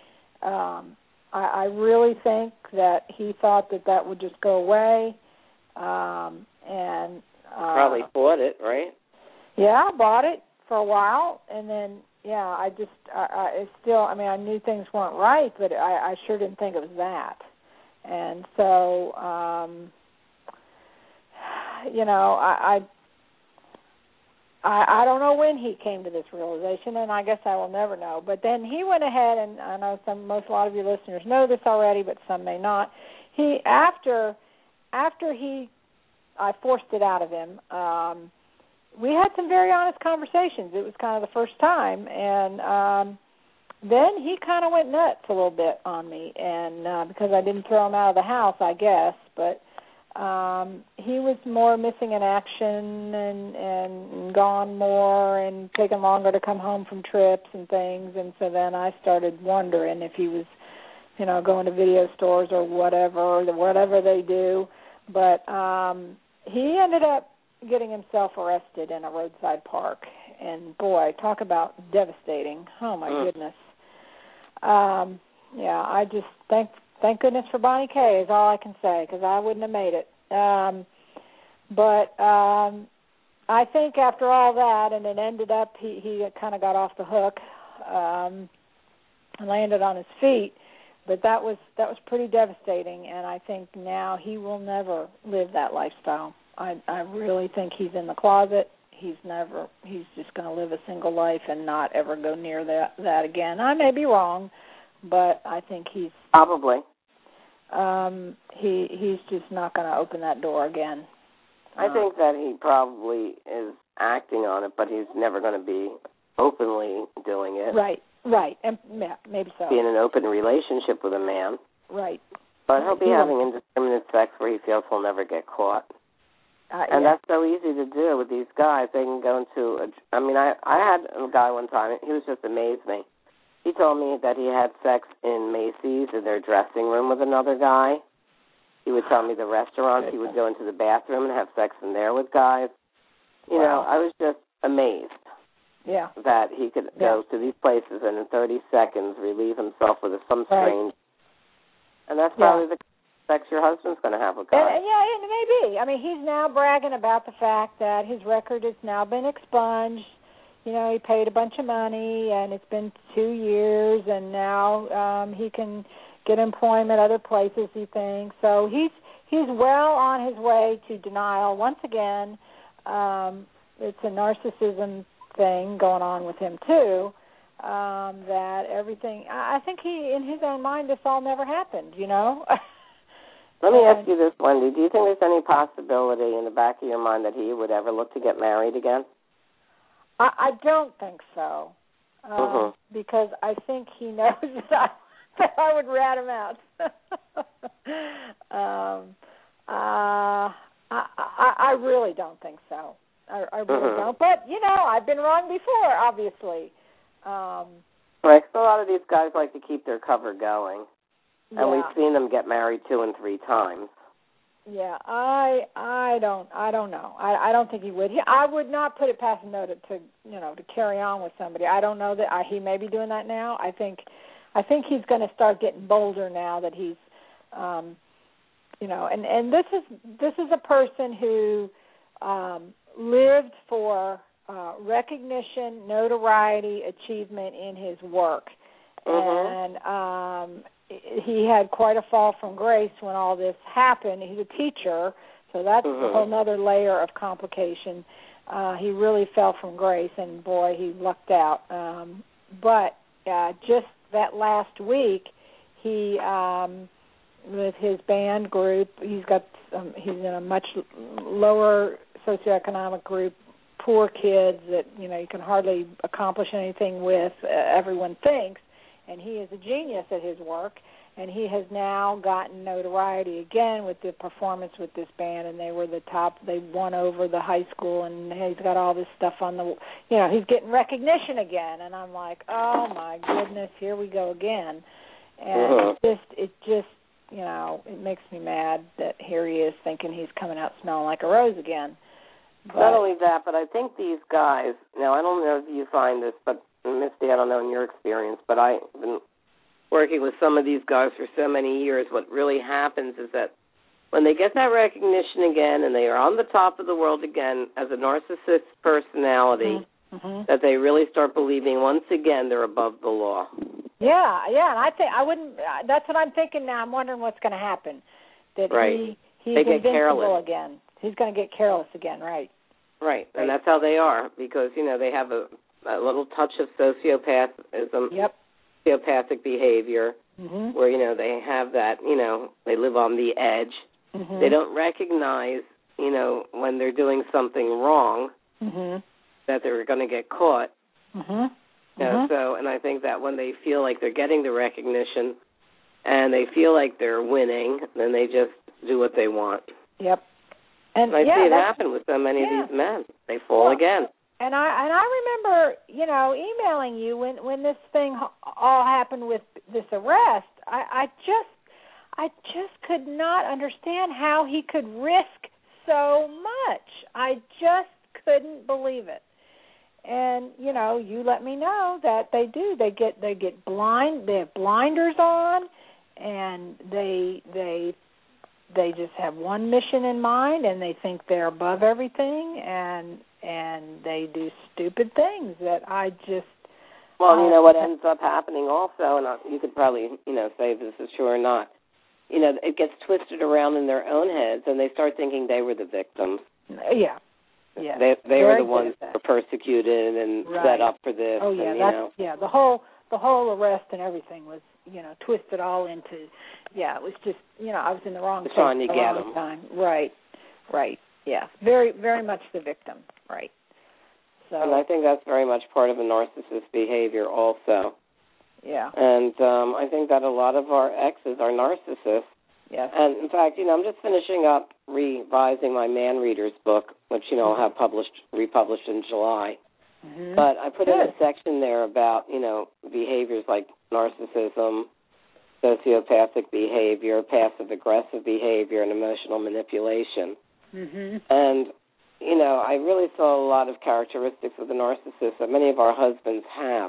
[SPEAKER 3] Um, I, I really think that he thought that that would just go away. Um, and uh,
[SPEAKER 2] Probably bought it, right?
[SPEAKER 3] Yeah, I bought it for a while. And then, yeah, I just, I, I it's still, I mean, I knew things weren't right, but I, I sure didn't think it was that. And so, um, you know, I, I I don't know when he came to this realization, and I guess I will never know. But then he went ahead, and I know some, most, a lot of your listeners know this already, but some may not. He after after he, I forced it out of him. Um, we had some very honest conversations. It was kind of the first time, and. Um, Then he kind of went nuts a little bit on me, and uh, because I didn't throw him out of the house, I guess. But um, he was more missing in action and, and gone more and taking longer to come home from trips and things. And so then I started wondering if he was, you know, going to video stores or whatever, or whatever they do. But um, he ended up getting himself arrested in a roadside park. And, boy, talk about devastating. Oh, my mm. goodness. Um, yeah, I just thank thank goodness for Bonnie K. is all I can say, because I wouldn't have made it. Um, but um, I think after all that, and it ended up, he, he kind of got off the hook um, and landed on his feet. But that was that was pretty devastating, and I think now he will never live that lifestyle. I I really think he's in the closet. He's never. He's just going to live a single life and not ever go near that that again. I may be wrong, but I think he's
[SPEAKER 2] probably.
[SPEAKER 3] Um, he he's just not going to open that door again.
[SPEAKER 2] I uh, think that he probably is acting on it, but he's never going to be openly doing it.
[SPEAKER 3] Right, right, and yeah, maybe so.
[SPEAKER 2] Be in an open relationship with a man.
[SPEAKER 3] Right.
[SPEAKER 2] But he'll be
[SPEAKER 3] yeah.
[SPEAKER 2] having indiscriminate sex where he feels he'll never get caught.
[SPEAKER 3] Uh,
[SPEAKER 2] and
[SPEAKER 3] yeah.
[SPEAKER 2] that's so easy to do with these guys. They can go into a, I mean, I, I had a guy one time, he was just amazed me. He told me that he had sex in Macy's in their dressing room with another guy. He would tell me the restaurants, he would go into the bathroom and have sex in there with guys. You
[SPEAKER 3] wow.
[SPEAKER 2] know, I was just amazed
[SPEAKER 3] yeah.
[SPEAKER 2] that he could
[SPEAKER 3] yeah.
[SPEAKER 2] go to these places and in thirty seconds relieve himself with some
[SPEAKER 3] right.
[SPEAKER 2] strange. And that's
[SPEAKER 3] yeah.
[SPEAKER 2] probably the sex your husband's going to have with guys.
[SPEAKER 3] And, yeah, it may be. I mean, he's now bragging about the fact that his record has now been expunged. you know, he paid a bunch of money, and it's been two years, and now um, he can get employment other places, he thinks. So he's he's well on his way to denial. Once again, um, it's a narcissism thing going on with him, too, um, that everything, I think he, in his own mind, this all never happened, you know?
[SPEAKER 2] Let me ask you this, Wendy. Do you think there's any possibility in the back of your mind that he would ever look to get married again?
[SPEAKER 3] I, I don't think so, um,
[SPEAKER 2] mm-hmm.
[SPEAKER 3] because I think he knows that I, that I would rat him out. um, uh, I, I, I really don't think so. I, I really
[SPEAKER 2] mm-hmm.
[SPEAKER 3] don't. But, you know, I've been wrong before, obviously. Um,
[SPEAKER 2] right, so a lot of these guys like to keep their cover going. And
[SPEAKER 3] yeah.
[SPEAKER 2] we've seen them get married two and three times.
[SPEAKER 3] Yeah, I I don't I don't know. I I don't think he would. He, I would not put it past him though to, to you know to carry on with somebody. I don't know that I, he may be doing that now. I think I think he's going to start getting bolder now that he's um, you know. And, and this is this is a person who um, lived for uh, recognition, notoriety, achievement in his work,
[SPEAKER 2] mm-hmm.
[SPEAKER 3] and. Um, He had quite a fall from grace when all this happened. He's a teacher, so that's
[SPEAKER 2] mm-hmm.
[SPEAKER 3] a whole other layer of complication. Uh, he really fell from grace, and, boy, he lucked out. Um, but uh, just that last week, he, um, with his band group, he's got um, he's in a much lower socioeconomic group, poor kids that, you know, you can hardly accomplish anything with, uh, everyone thinks. And he is a genius at his work, and he has now gotten notoriety again with the performance with this band, and they were the top, they won over the high school, and he's got all this stuff on the, you know, he's getting recognition again, and I'm like, oh, my goodness, here we go again. And
[SPEAKER 2] uh-huh.
[SPEAKER 3] it just, it just, you know, it makes me mad that here he is thinking he's coming out smelling like a rose again. But,
[SPEAKER 2] not only that, but I think these guys, now I don't know if you find this, but Misty, I don't know in your experience, but I've been working with some of these guys for so many years. What really happens is that when they get that recognition again and they are on the top of the world again as a narcissist personality,
[SPEAKER 3] mm-hmm.
[SPEAKER 2] that they really start believing once again they're above the law.
[SPEAKER 3] Yeah, yeah, and I think I wouldn't. That's what I'm thinking now. I'm wondering what's going to happen. That
[SPEAKER 2] right.
[SPEAKER 3] he he's
[SPEAKER 2] they get
[SPEAKER 3] invincible
[SPEAKER 2] careless
[SPEAKER 3] again. He's going to get careless again, right?
[SPEAKER 2] Right, and
[SPEAKER 3] right.
[SPEAKER 2] that's how they are because you know they have a, a little touch of sociopathism,
[SPEAKER 3] yep.
[SPEAKER 2] sociopathic behavior,
[SPEAKER 3] mm-hmm.
[SPEAKER 2] where you know they have that. You know they live on the edge.
[SPEAKER 3] Mm-hmm.
[SPEAKER 2] They don't recognize, you know, when they're doing something wrong,
[SPEAKER 3] mm-hmm.
[SPEAKER 2] that they're going to get caught.
[SPEAKER 3] Mm-hmm.
[SPEAKER 2] You know,
[SPEAKER 3] mm-hmm.
[SPEAKER 2] so, and I think that when they feel like they're getting the recognition and they feel like they're winning, then they just do what they want.
[SPEAKER 3] Yep. And,
[SPEAKER 2] and I
[SPEAKER 3] yeah,
[SPEAKER 2] see it happen with so many
[SPEAKER 3] yeah.
[SPEAKER 2] of these men. They fall
[SPEAKER 3] well,
[SPEAKER 2] again.
[SPEAKER 3] And I and I remember, you know, emailing you when, when this thing all happened with this arrest. I, I just I just could not understand how he could risk so much. I just couldn't believe it. And, you know, you let me know that they do. They get they get blind they have blinders on and they they they just have one mission in mind and they think they're above everything and and they do stupid things that I just
[SPEAKER 2] Well, you know what ends up happening also, and you could probably, you know, say if this is true or not. You know, it gets twisted around in their own heads, and they start thinking they were the victims.
[SPEAKER 3] Yeah, yeah.
[SPEAKER 2] They they
[SPEAKER 3] Very
[SPEAKER 2] were the ones that were persecuted and
[SPEAKER 3] right.
[SPEAKER 2] set up for this.
[SPEAKER 3] Oh yeah,
[SPEAKER 2] and,
[SPEAKER 3] that's
[SPEAKER 2] you know.
[SPEAKER 3] yeah. The whole the whole arrest and everything was, you know, twisted all into. Yeah, it was just, you know, I was in the wrong place
[SPEAKER 2] trying to
[SPEAKER 3] at the
[SPEAKER 2] get
[SPEAKER 3] wrong
[SPEAKER 2] them.
[SPEAKER 3] time. Right, right. Yeah, very very much the victim. Right. So.
[SPEAKER 2] And I think that's very much part of a narcissist behavior also.
[SPEAKER 3] Yeah.
[SPEAKER 2] And um, I think that a lot of our exes are narcissists.
[SPEAKER 3] Yes.
[SPEAKER 2] And, in fact, you know, I'm just finishing up revising my Man Readers book, which, you know, I'll have published, republished in July.
[SPEAKER 3] Mm-hmm.
[SPEAKER 2] But I put
[SPEAKER 3] Good.
[SPEAKER 2] in a section there about, you know, behaviors like narcissism, sociopathic behavior, passive-aggressive behavior, and emotional manipulation.
[SPEAKER 3] Mm-hmm.
[SPEAKER 2] And, you know, I really saw a lot of characteristics of the narcissist that many of our husbands have.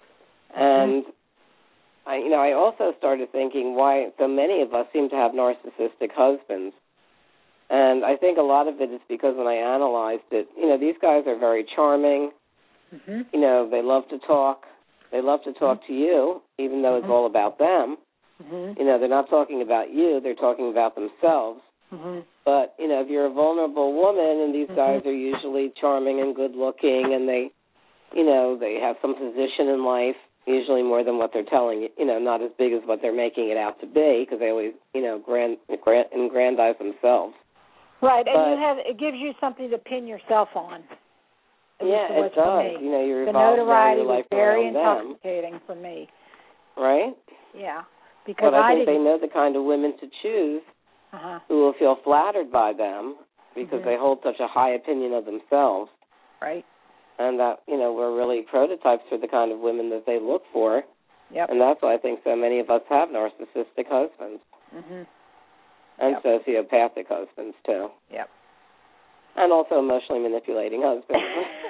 [SPEAKER 2] And, I, you know, I also started thinking why so many of us seem to have narcissistic husbands. And I think a lot of it is because when I analyzed it, you know, these guys are very charming.
[SPEAKER 3] Mm-hmm.
[SPEAKER 2] You know, they love to talk. They love to talk
[SPEAKER 3] mm-hmm.
[SPEAKER 2] to you, even though it's
[SPEAKER 3] mm-hmm.
[SPEAKER 2] all about them.
[SPEAKER 3] Mm-hmm.
[SPEAKER 2] You know, they're not talking about you. They're talking about themselves.
[SPEAKER 3] Mm-hmm.
[SPEAKER 2] But, you know, if you're a vulnerable woman, and these
[SPEAKER 3] mm-hmm.
[SPEAKER 2] guys are usually charming and good-looking, and they, you know, they have some position in life, usually more than what they're telling you, you know, not as big as what they're making it out to be, because they always, you know, grand, grand, aggrandize themselves.
[SPEAKER 3] Right, and
[SPEAKER 2] but,
[SPEAKER 3] you have it gives you something to pin yourself on.
[SPEAKER 2] Yeah, it does. You know, you're
[SPEAKER 3] the
[SPEAKER 2] notoriety
[SPEAKER 3] your life
[SPEAKER 2] was
[SPEAKER 3] very
[SPEAKER 2] around
[SPEAKER 3] intoxicating
[SPEAKER 2] them.
[SPEAKER 3] for me.
[SPEAKER 2] Right?
[SPEAKER 3] Yeah, because
[SPEAKER 2] but I,
[SPEAKER 3] I
[SPEAKER 2] think
[SPEAKER 3] didn't...
[SPEAKER 2] they know the kind of women to choose
[SPEAKER 3] uh-huh.
[SPEAKER 2] who will feel flattered by them because
[SPEAKER 3] mm-hmm.
[SPEAKER 2] they hold such a high opinion of themselves.
[SPEAKER 3] Right.
[SPEAKER 2] And that, you know, we're really prototypes for the kind of women that they look for.
[SPEAKER 3] Yep.
[SPEAKER 2] And that's why I think so many of us have narcissistic husbands.
[SPEAKER 3] Mm-hmm.
[SPEAKER 2] And
[SPEAKER 3] yep.
[SPEAKER 2] sociopathic husbands, too.
[SPEAKER 3] Yep.
[SPEAKER 2] And also emotionally manipulating husbands.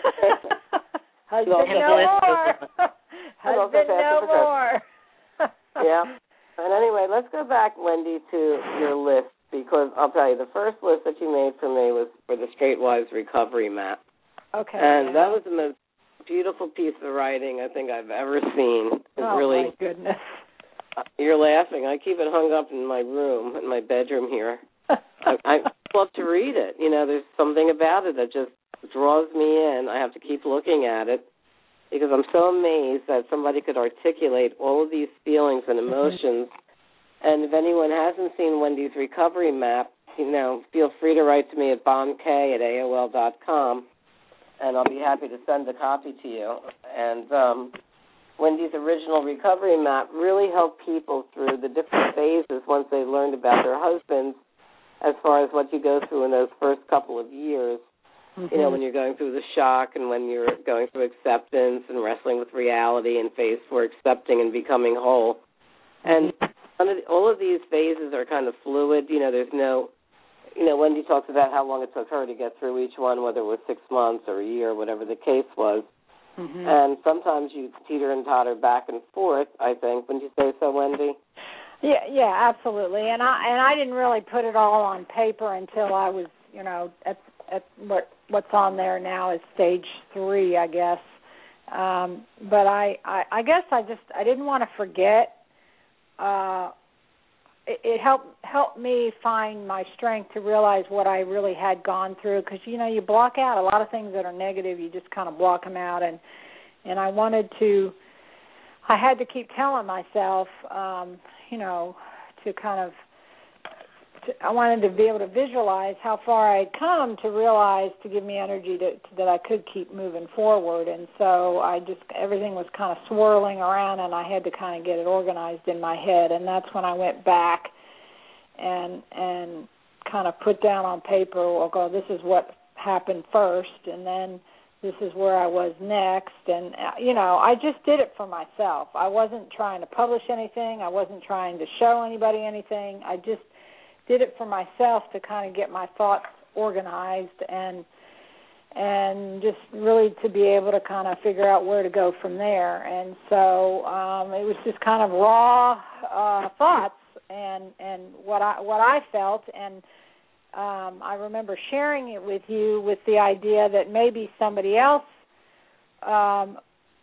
[SPEAKER 3] Husband no more. Husband no more.
[SPEAKER 2] Yeah. And anyway, let's go back, Wendy, to your list, because I'll tell you, the first list that you made for me was for the Straight Wives Recovery Map.
[SPEAKER 3] Okay.
[SPEAKER 2] And
[SPEAKER 3] yeah.
[SPEAKER 2] that was the most beautiful piece of writing I think I've ever seen. It
[SPEAKER 3] oh,
[SPEAKER 2] really,
[SPEAKER 3] my goodness.
[SPEAKER 2] Uh, you're laughing. I keep it hung up in my room, in my bedroom here. I, I love to read it. You know, there's something about it that just draws me in. I have to keep looking at it because I'm so amazed that somebody could articulate all of these feelings and emotions. Mm-hmm. And if anyone hasn't seen Wendy's recovery map, you know, feel free to write to me at bombk at A O L dot com, and I'll be happy to send a copy to you. And um, Wendy's original recovery map really helped people through the different phases once they learned about their husbands, as far as what you go through in those first couple of years, mm-hmm. you know, when you're going through the shock and when you're going through acceptance and wrestling with reality and phase four, accepting and becoming whole. And one of the, all of these phases are kind of fluid. You know, there's no, you know, Wendy talks about how long it took her to get through each one, whether it was six months or a year, whatever the case was. Mm-hmm. And sometimes you teeter and totter back and forth, I think. Wouldn't you say so, Wendy?
[SPEAKER 3] Yeah, yeah, absolutely. And I and I didn't really put it all on paper until I was, you know, at at what what's on there now is stage three, I guess. Um, but I, I I guess I just I didn't want to forget. Uh, it, it helped helped me find my strength to realize what I really had gone through, because you know you block out a lot of things that are negative. You just kind of block them out, and and I wanted to. I had to keep telling myself, um, you know, to kind of, to, I wanted to be able to visualize how far I had come to realize to give me energy to, to, that I could keep moving forward. And so I just, everything was kind of swirling around, and I had to kind of get it organized in my head. And that's when I went back and and kind of put down on paper, okay, this is what happened first, and then this is where I was next, and, you know, I just did it for myself. I wasn't trying to publish anything. I wasn't trying to show anybody anything. I just did it for myself to kind of get my thoughts organized and and just really to be able to kind of figure out where to go from there. And so um, it was just kind of raw uh, thoughts and, and what I what I felt, and Um, I remember sharing it with you with the idea that maybe somebody else um,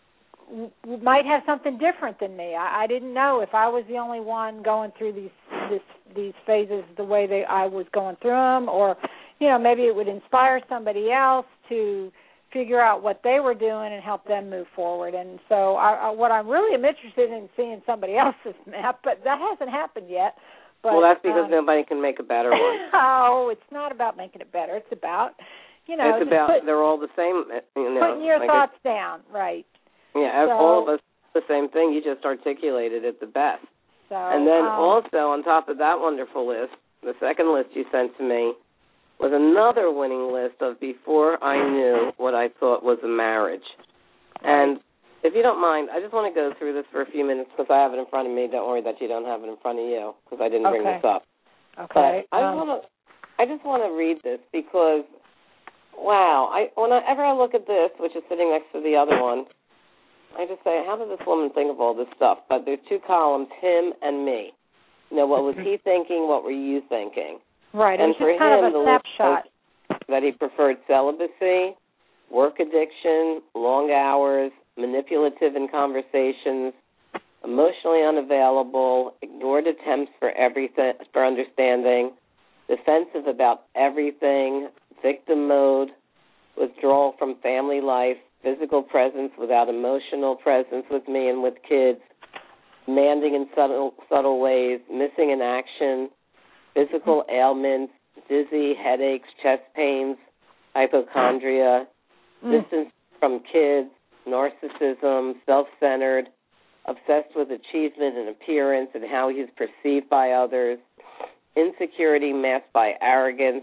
[SPEAKER 3] w- might have something different than me. I, I didn't know if I was the only one going through these this, these phases the way they, I was going through them, or you know maybe it would inspire somebody else to figure out what they were doing and help them move forward. And so I, I, what I'm really am interested in seeing somebody else's map, but that hasn't happened yet. But,
[SPEAKER 2] well, that's because
[SPEAKER 3] um,
[SPEAKER 2] nobody can make a better one.
[SPEAKER 3] No, it's not about making it better. It's about, you know,
[SPEAKER 2] it's about
[SPEAKER 3] put,
[SPEAKER 2] they're all the same. You know,
[SPEAKER 3] putting your
[SPEAKER 2] like
[SPEAKER 3] thoughts
[SPEAKER 2] I,
[SPEAKER 3] down, right?
[SPEAKER 2] Yeah,
[SPEAKER 3] so,
[SPEAKER 2] all of us the same thing. You just articulated it the best.
[SPEAKER 3] So,
[SPEAKER 2] and then
[SPEAKER 3] um,
[SPEAKER 2] also on top of that wonderful list, the second list you sent to me was another winning list of before I knew what I thought was a marriage. And if you don't mind, I just want to go through this for a few minutes because I have it in front of me. Don't worry that you don't have it in front of you because I didn't
[SPEAKER 3] okay.
[SPEAKER 2] bring this up.
[SPEAKER 3] Okay.
[SPEAKER 2] But I
[SPEAKER 3] um,
[SPEAKER 2] want to. I just want to read this because, wow! I whenever I look at this, which is sitting next to the other one, I just say, how did this woman think of all this stuff? But there's two columns, him and me. You know, what was he thinking? What were you thinking?
[SPEAKER 3] Right.
[SPEAKER 2] And
[SPEAKER 3] it's
[SPEAKER 2] for
[SPEAKER 3] just kind
[SPEAKER 2] him,
[SPEAKER 3] of a
[SPEAKER 2] the
[SPEAKER 3] snapshot.
[SPEAKER 2] list was that he preferred celibacy, work addiction, long hours, manipulative in conversations, emotionally unavailable, ignored attempts for everything, for understanding, defensive about everything, victim mode, withdrawal from family life, physical presence without emotional presence with me and with kids, demanding in subtle, subtle ways, missing in action, physical ailments, dizzy, headaches, chest pains, hypochondria, mm. distance from kids, narcissism, self-centered, obsessed with achievement and appearance and how he's perceived by others, insecurity masked by arrogance,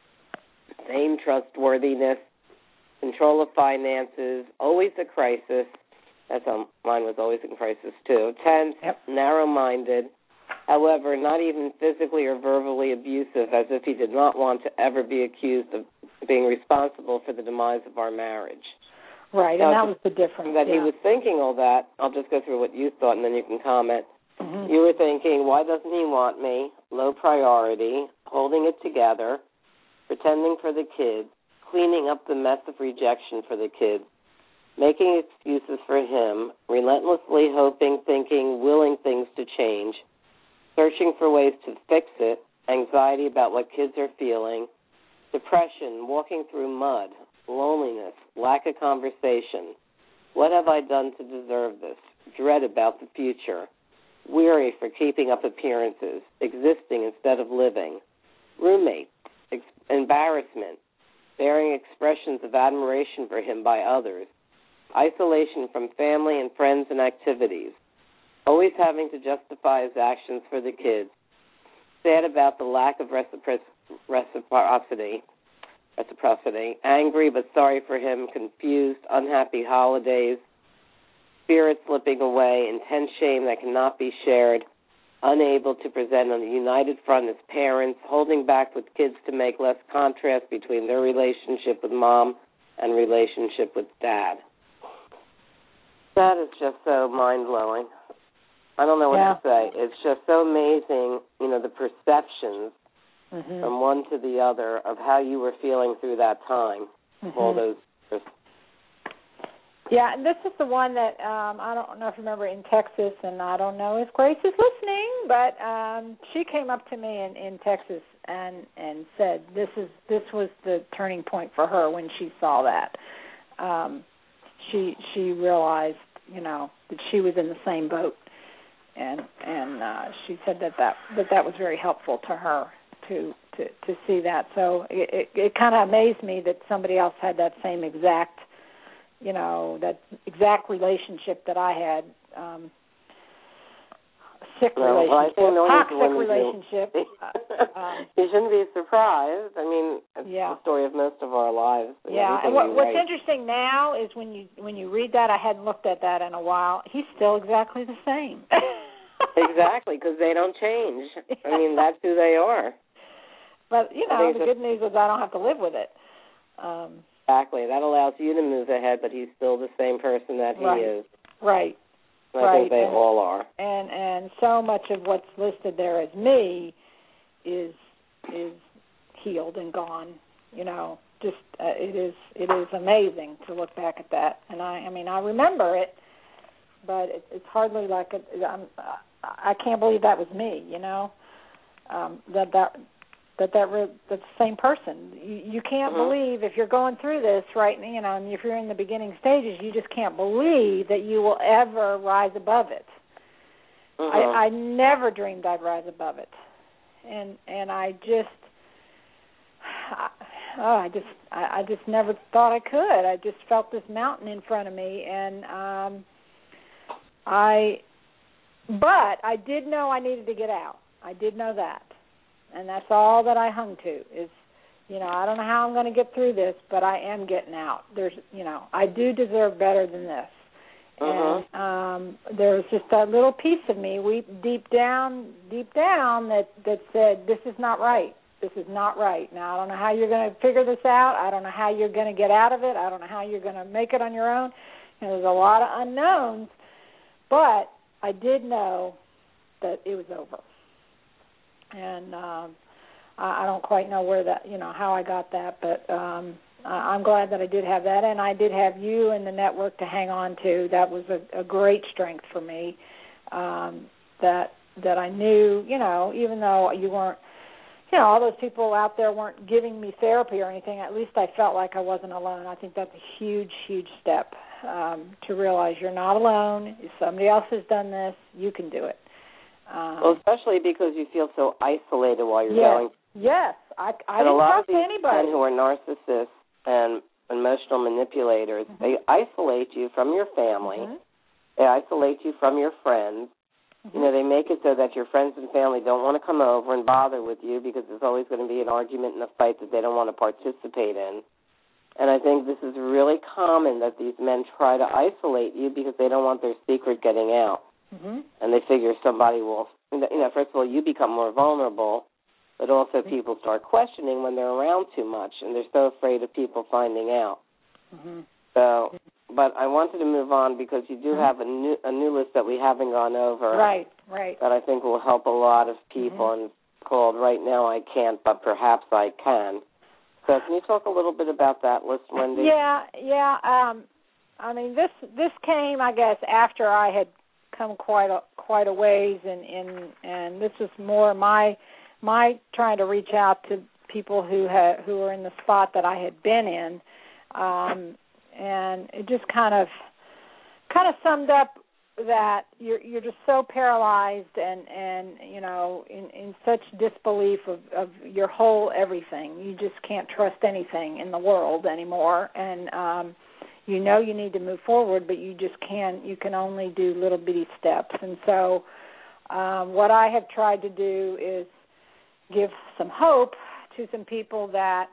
[SPEAKER 2] vain trustworthiness, control of finances, always a crisis. That's how mine was, always in crisis too. Tense, yep. Narrow-minded, however, not even physically or verbally abusive, as if he did not want to ever be accused of being responsible for the demise of our marriage.
[SPEAKER 3] Right,
[SPEAKER 2] now,
[SPEAKER 3] and that was the difference.
[SPEAKER 2] That
[SPEAKER 3] yeah.
[SPEAKER 2] he was thinking all that. I'll just go through what you thought, and then you can comment.
[SPEAKER 3] Mm-hmm.
[SPEAKER 2] You were thinking, why doesn't he want me? Low priority, holding it together, pretending for the kids, cleaning up the mess of rejection for the kids, making excuses for him, relentlessly hoping, thinking, willing things to change, searching for ways to fix it, anxiety about what kids are feeling, depression, walking through mud, loneliness, lack of conversation. What have I done to deserve this? Dread about the future, weary for keeping up appearances, existing instead of living, roommate, ex- embarrassment, bearing expressions of admiration for him by others, isolation from family and friends and activities, always having to justify his actions for the kids, sad about the lack of recipro- reciprocity, reciprocity, angry but sorry for him, confused, unhappy holidays, spirit slipping away, intense shame that cannot be shared, unable to present on a united front as parents, holding back with kids to make less contrast between their relationship with mom and relationship with dad. That is just so mind-blowing. I don't know what
[SPEAKER 3] yeah.
[SPEAKER 2] to say. It's just so amazing, you know, the perceptions mm-hmm. from one to the other of how you were feeling through that time, mm-hmm. all those years.
[SPEAKER 3] Yeah, and this is the one that um, I don't know if you remember in Texas, and I don't know if Grace is listening, but um, she came up to me in, in Texas and, and said this is this was the turning point for her when she saw that. Um, she she realized, you know, that she was in the same boat, and and uh, she said that that, that that was very helpful to her to to, to see that. So it, it, it kind of amazed me that somebody else had that same exact. You know, that exact relationship that I had, um, sick
[SPEAKER 2] well,
[SPEAKER 3] relationship,
[SPEAKER 2] well,
[SPEAKER 3] toxic relationship.
[SPEAKER 2] uh, um, you shouldn't be surprised. I mean, it's
[SPEAKER 3] yeah.
[SPEAKER 2] the story of most of our lives.
[SPEAKER 3] Yeah, and what, what's interesting now is when you when you read that, I hadn't looked at that in a while, he's still exactly the same.
[SPEAKER 2] Exactly, because they don't change. I mean, that's who they are.
[SPEAKER 3] But, you know, the good news is I don't have to live with it. Um
[SPEAKER 2] Exactly. That allows you to move ahead, but he's still the same person that he
[SPEAKER 3] right.
[SPEAKER 2] is.
[SPEAKER 3] Right.
[SPEAKER 2] I
[SPEAKER 3] right.
[SPEAKER 2] think they
[SPEAKER 3] and,
[SPEAKER 2] all are.
[SPEAKER 3] And and so much of what's listed there as me is is healed and gone. You know, just uh, it is it is amazing to look back at that. And I I mean I remember it, but it, it's hardly like a, I'm, I can't believe that was me. You know, um, that that. That that re- that's the same person. You, you can't mm-hmm. believe if you're going through this right, you know, and if you're in the beginning stages, you just can't believe that you will ever rise above it.
[SPEAKER 2] Mm-hmm.
[SPEAKER 3] I, I never dreamed I'd rise above it, and and I just, I, oh, I just, I, I just never thought I could. I just felt this mountain in front of me, and um, I, but I did know I needed to get out. I did know that. And that's all that I hung to is, you know, I don't know how I'm going to get through this, but I am getting out. There's, you know, I do deserve better than this.
[SPEAKER 2] Uh-huh.
[SPEAKER 3] And um, there was just that little piece of me, we deep down, deep down, that, that said, this is not right. This is not right. Now, I don't know how you're going to figure this out. I don't know how you're going to get out of it. I don't know how you're going to make it on your own. And there's a lot of unknowns, but I did know that it was over. And um, I, I don't quite know where that, you know, how I got that, but um, uh, I'm glad that I did have that, and I did have you and the network to hang on to. That was a, a great strength for me. Um, that that I knew, you know, even though you weren't, you know, all those people out there weren't giving me therapy or anything, at least I felt like I wasn't alone. I think that's a huge, huge step, um, to realize you're not alone. If somebody else has done this, you can do it. Um,
[SPEAKER 2] well, especially because you feel so isolated while you're
[SPEAKER 3] yes,
[SPEAKER 2] going.
[SPEAKER 3] Yes, I, I
[SPEAKER 2] and
[SPEAKER 3] didn't
[SPEAKER 2] a lot
[SPEAKER 3] talk
[SPEAKER 2] of these
[SPEAKER 3] to anybody.
[SPEAKER 2] men who are narcissists and emotional manipulators, mm-hmm. they isolate you from your family. Mm-hmm. They isolate you from your friends. Mm-hmm. You know, they make it so that your friends and family don't want to come over and bother with you because there's always going to be an argument and a fight that they don't want to participate in. And I think this is really common that these men try to isolate you because they don't want their secret getting out. Mm-hmm. And they figure somebody will, you know, first of all, you become more vulnerable, but also mm-hmm. people start questioning when they're around too much, and they're so afraid of people finding out. Mm-hmm. So, but I wanted to move on because you do mm-hmm. have a new a new list that we haven't gone over.
[SPEAKER 3] Right, right.
[SPEAKER 2] That I think will help a lot of people, mm-hmm. and it's called Right Now I Can't, But Perhaps I Can. So can you talk a little bit about that list, Wendy?
[SPEAKER 3] Yeah, yeah. Um, I mean, this this came, I guess, after I had come quite a quite a ways, and and, and this was more my my trying to reach out to people who had who were in the spot that I had been in, um, and it just kind of kind of summed up that you're you're just so paralyzed and, and you know in, in such disbelief of, of your whole everything. You just can't trust anything in the world anymore, and um, you know you need to move forward, but you just can't. You can only do little bitty steps. And so um, what I have tried to do is give some hope to some people that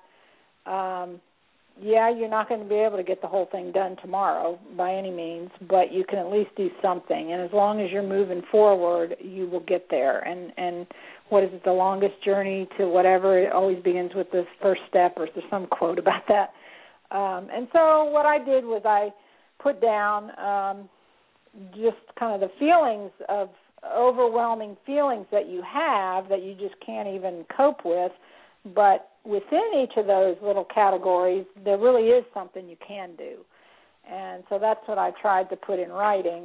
[SPEAKER 3] um, yeah, you're not going to be able to get the whole thing done tomorrow by any means, but you can at least do something. And as long as you're moving forward, you will get there. And, and what is it, the longest journey to whatever, it always begins with the first step, or there's some quote about that. Um, and so what I did was I put down um, just kind of the feelings of overwhelming feelings that you have that you just can't even cope with, but within each of those little categories, there really is something you can do. And so that's what I tried to put in writing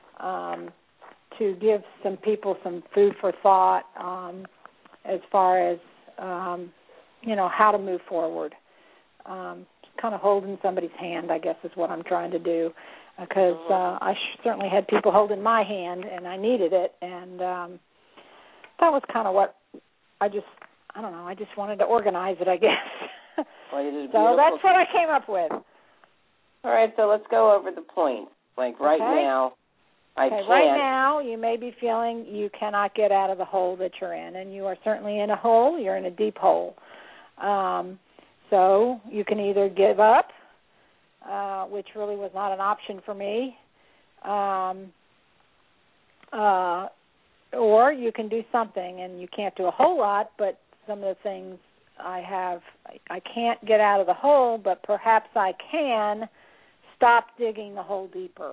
[SPEAKER 3] um, to give some people some food for thought um, as far as, um, you know, how to move forward. Um, kind of holding somebody's hand, I guess, is what I'm trying to do, because uh, I certainly had people holding my hand, and I needed it. And um, that was kind of what I just... I don't know, I just wanted to organize it, I guess.
[SPEAKER 2] Well, you did a
[SPEAKER 3] so that's what I came up with.
[SPEAKER 2] All right, so let's go over the points. Like right
[SPEAKER 3] okay.
[SPEAKER 2] now, I
[SPEAKER 3] okay,
[SPEAKER 2] can't.
[SPEAKER 3] Right now, you may be feeling you cannot get out of the hole that you're in, and you are certainly in a hole. You're in a deep hole. Um, so you can either give up, uh, which really was not an option for me, um, uh, or you can do something, and you can't do a whole lot, but some of the things I have, I can't get out of the hole, but perhaps I can stop digging the hole deeper.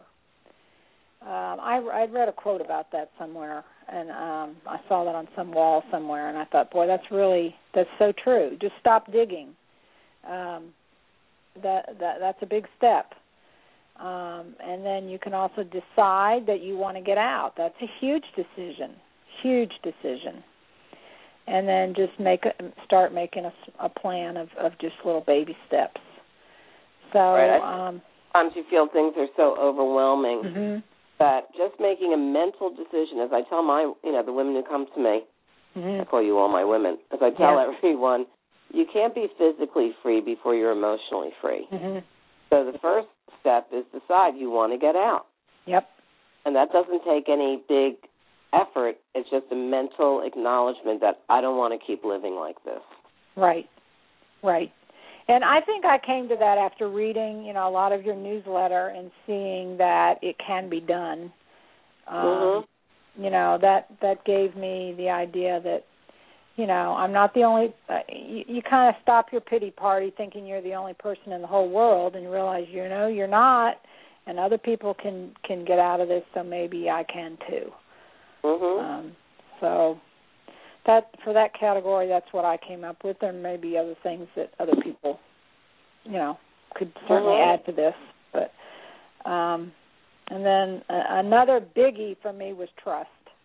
[SPEAKER 3] Um, I, I read a quote about that somewhere, and um, I saw that on some wall somewhere, and I thought, boy, that's really, that's so true. Just stop digging. Um, that, that that's a big step. Um, and then you can also decide that you want to get out. That's a huge decision, huge decision. And then just make a, start making a, a plan of, of just little baby steps. So
[SPEAKER 2] right.
[SPEAKER 3] um,
[SPEAKER 2] sometimes you feel things are so overwhelming
[SPEAKER 3] mm-hmm.
[SPEAKER 2] that just making a mental decision, as I tell my, you know, the women who come to me,
[SPEAKER 3] mm-hmm.
[SPEAKER 2] I call you all my women, as I tell
[SPEAKER 3] yeah.
[SPEAKER 2] everyone, you can't be physically free before you're emotionally free.
[SPEAKER 3] Mm-hmm.
[SPEAKER 2] So the first step is decide you want to get out.
[SPEAKER 3] Yep.
[SPEAKER 2] And that doesn't take any big effort. It's just a mental acknowledgement that I don't want to keep living like this.
[SPEAKER 3] Right, right. And I think I came to that after reading, you know, a lot of your newsletter and seeing that it can be done. Um, mm-hmm. You know, that that gave me the idea that, you know, I'm not the only, uh, you, you kind of stop your pity party thinking you're the only person in the whole world, and you realize, you know, you're not, and other people can, can get out of this, so maybe I can too.
[SPEAKER 2] Mm-hmm.
[SPEAKER 3] Um, so that for that category, that's what I came up with. There may be other things that other people you know, could certainly
[SPEAKER 2] mm-hmm.
[SPEAKER 3] add to this. But um, and then uh, another biggie for me was trust.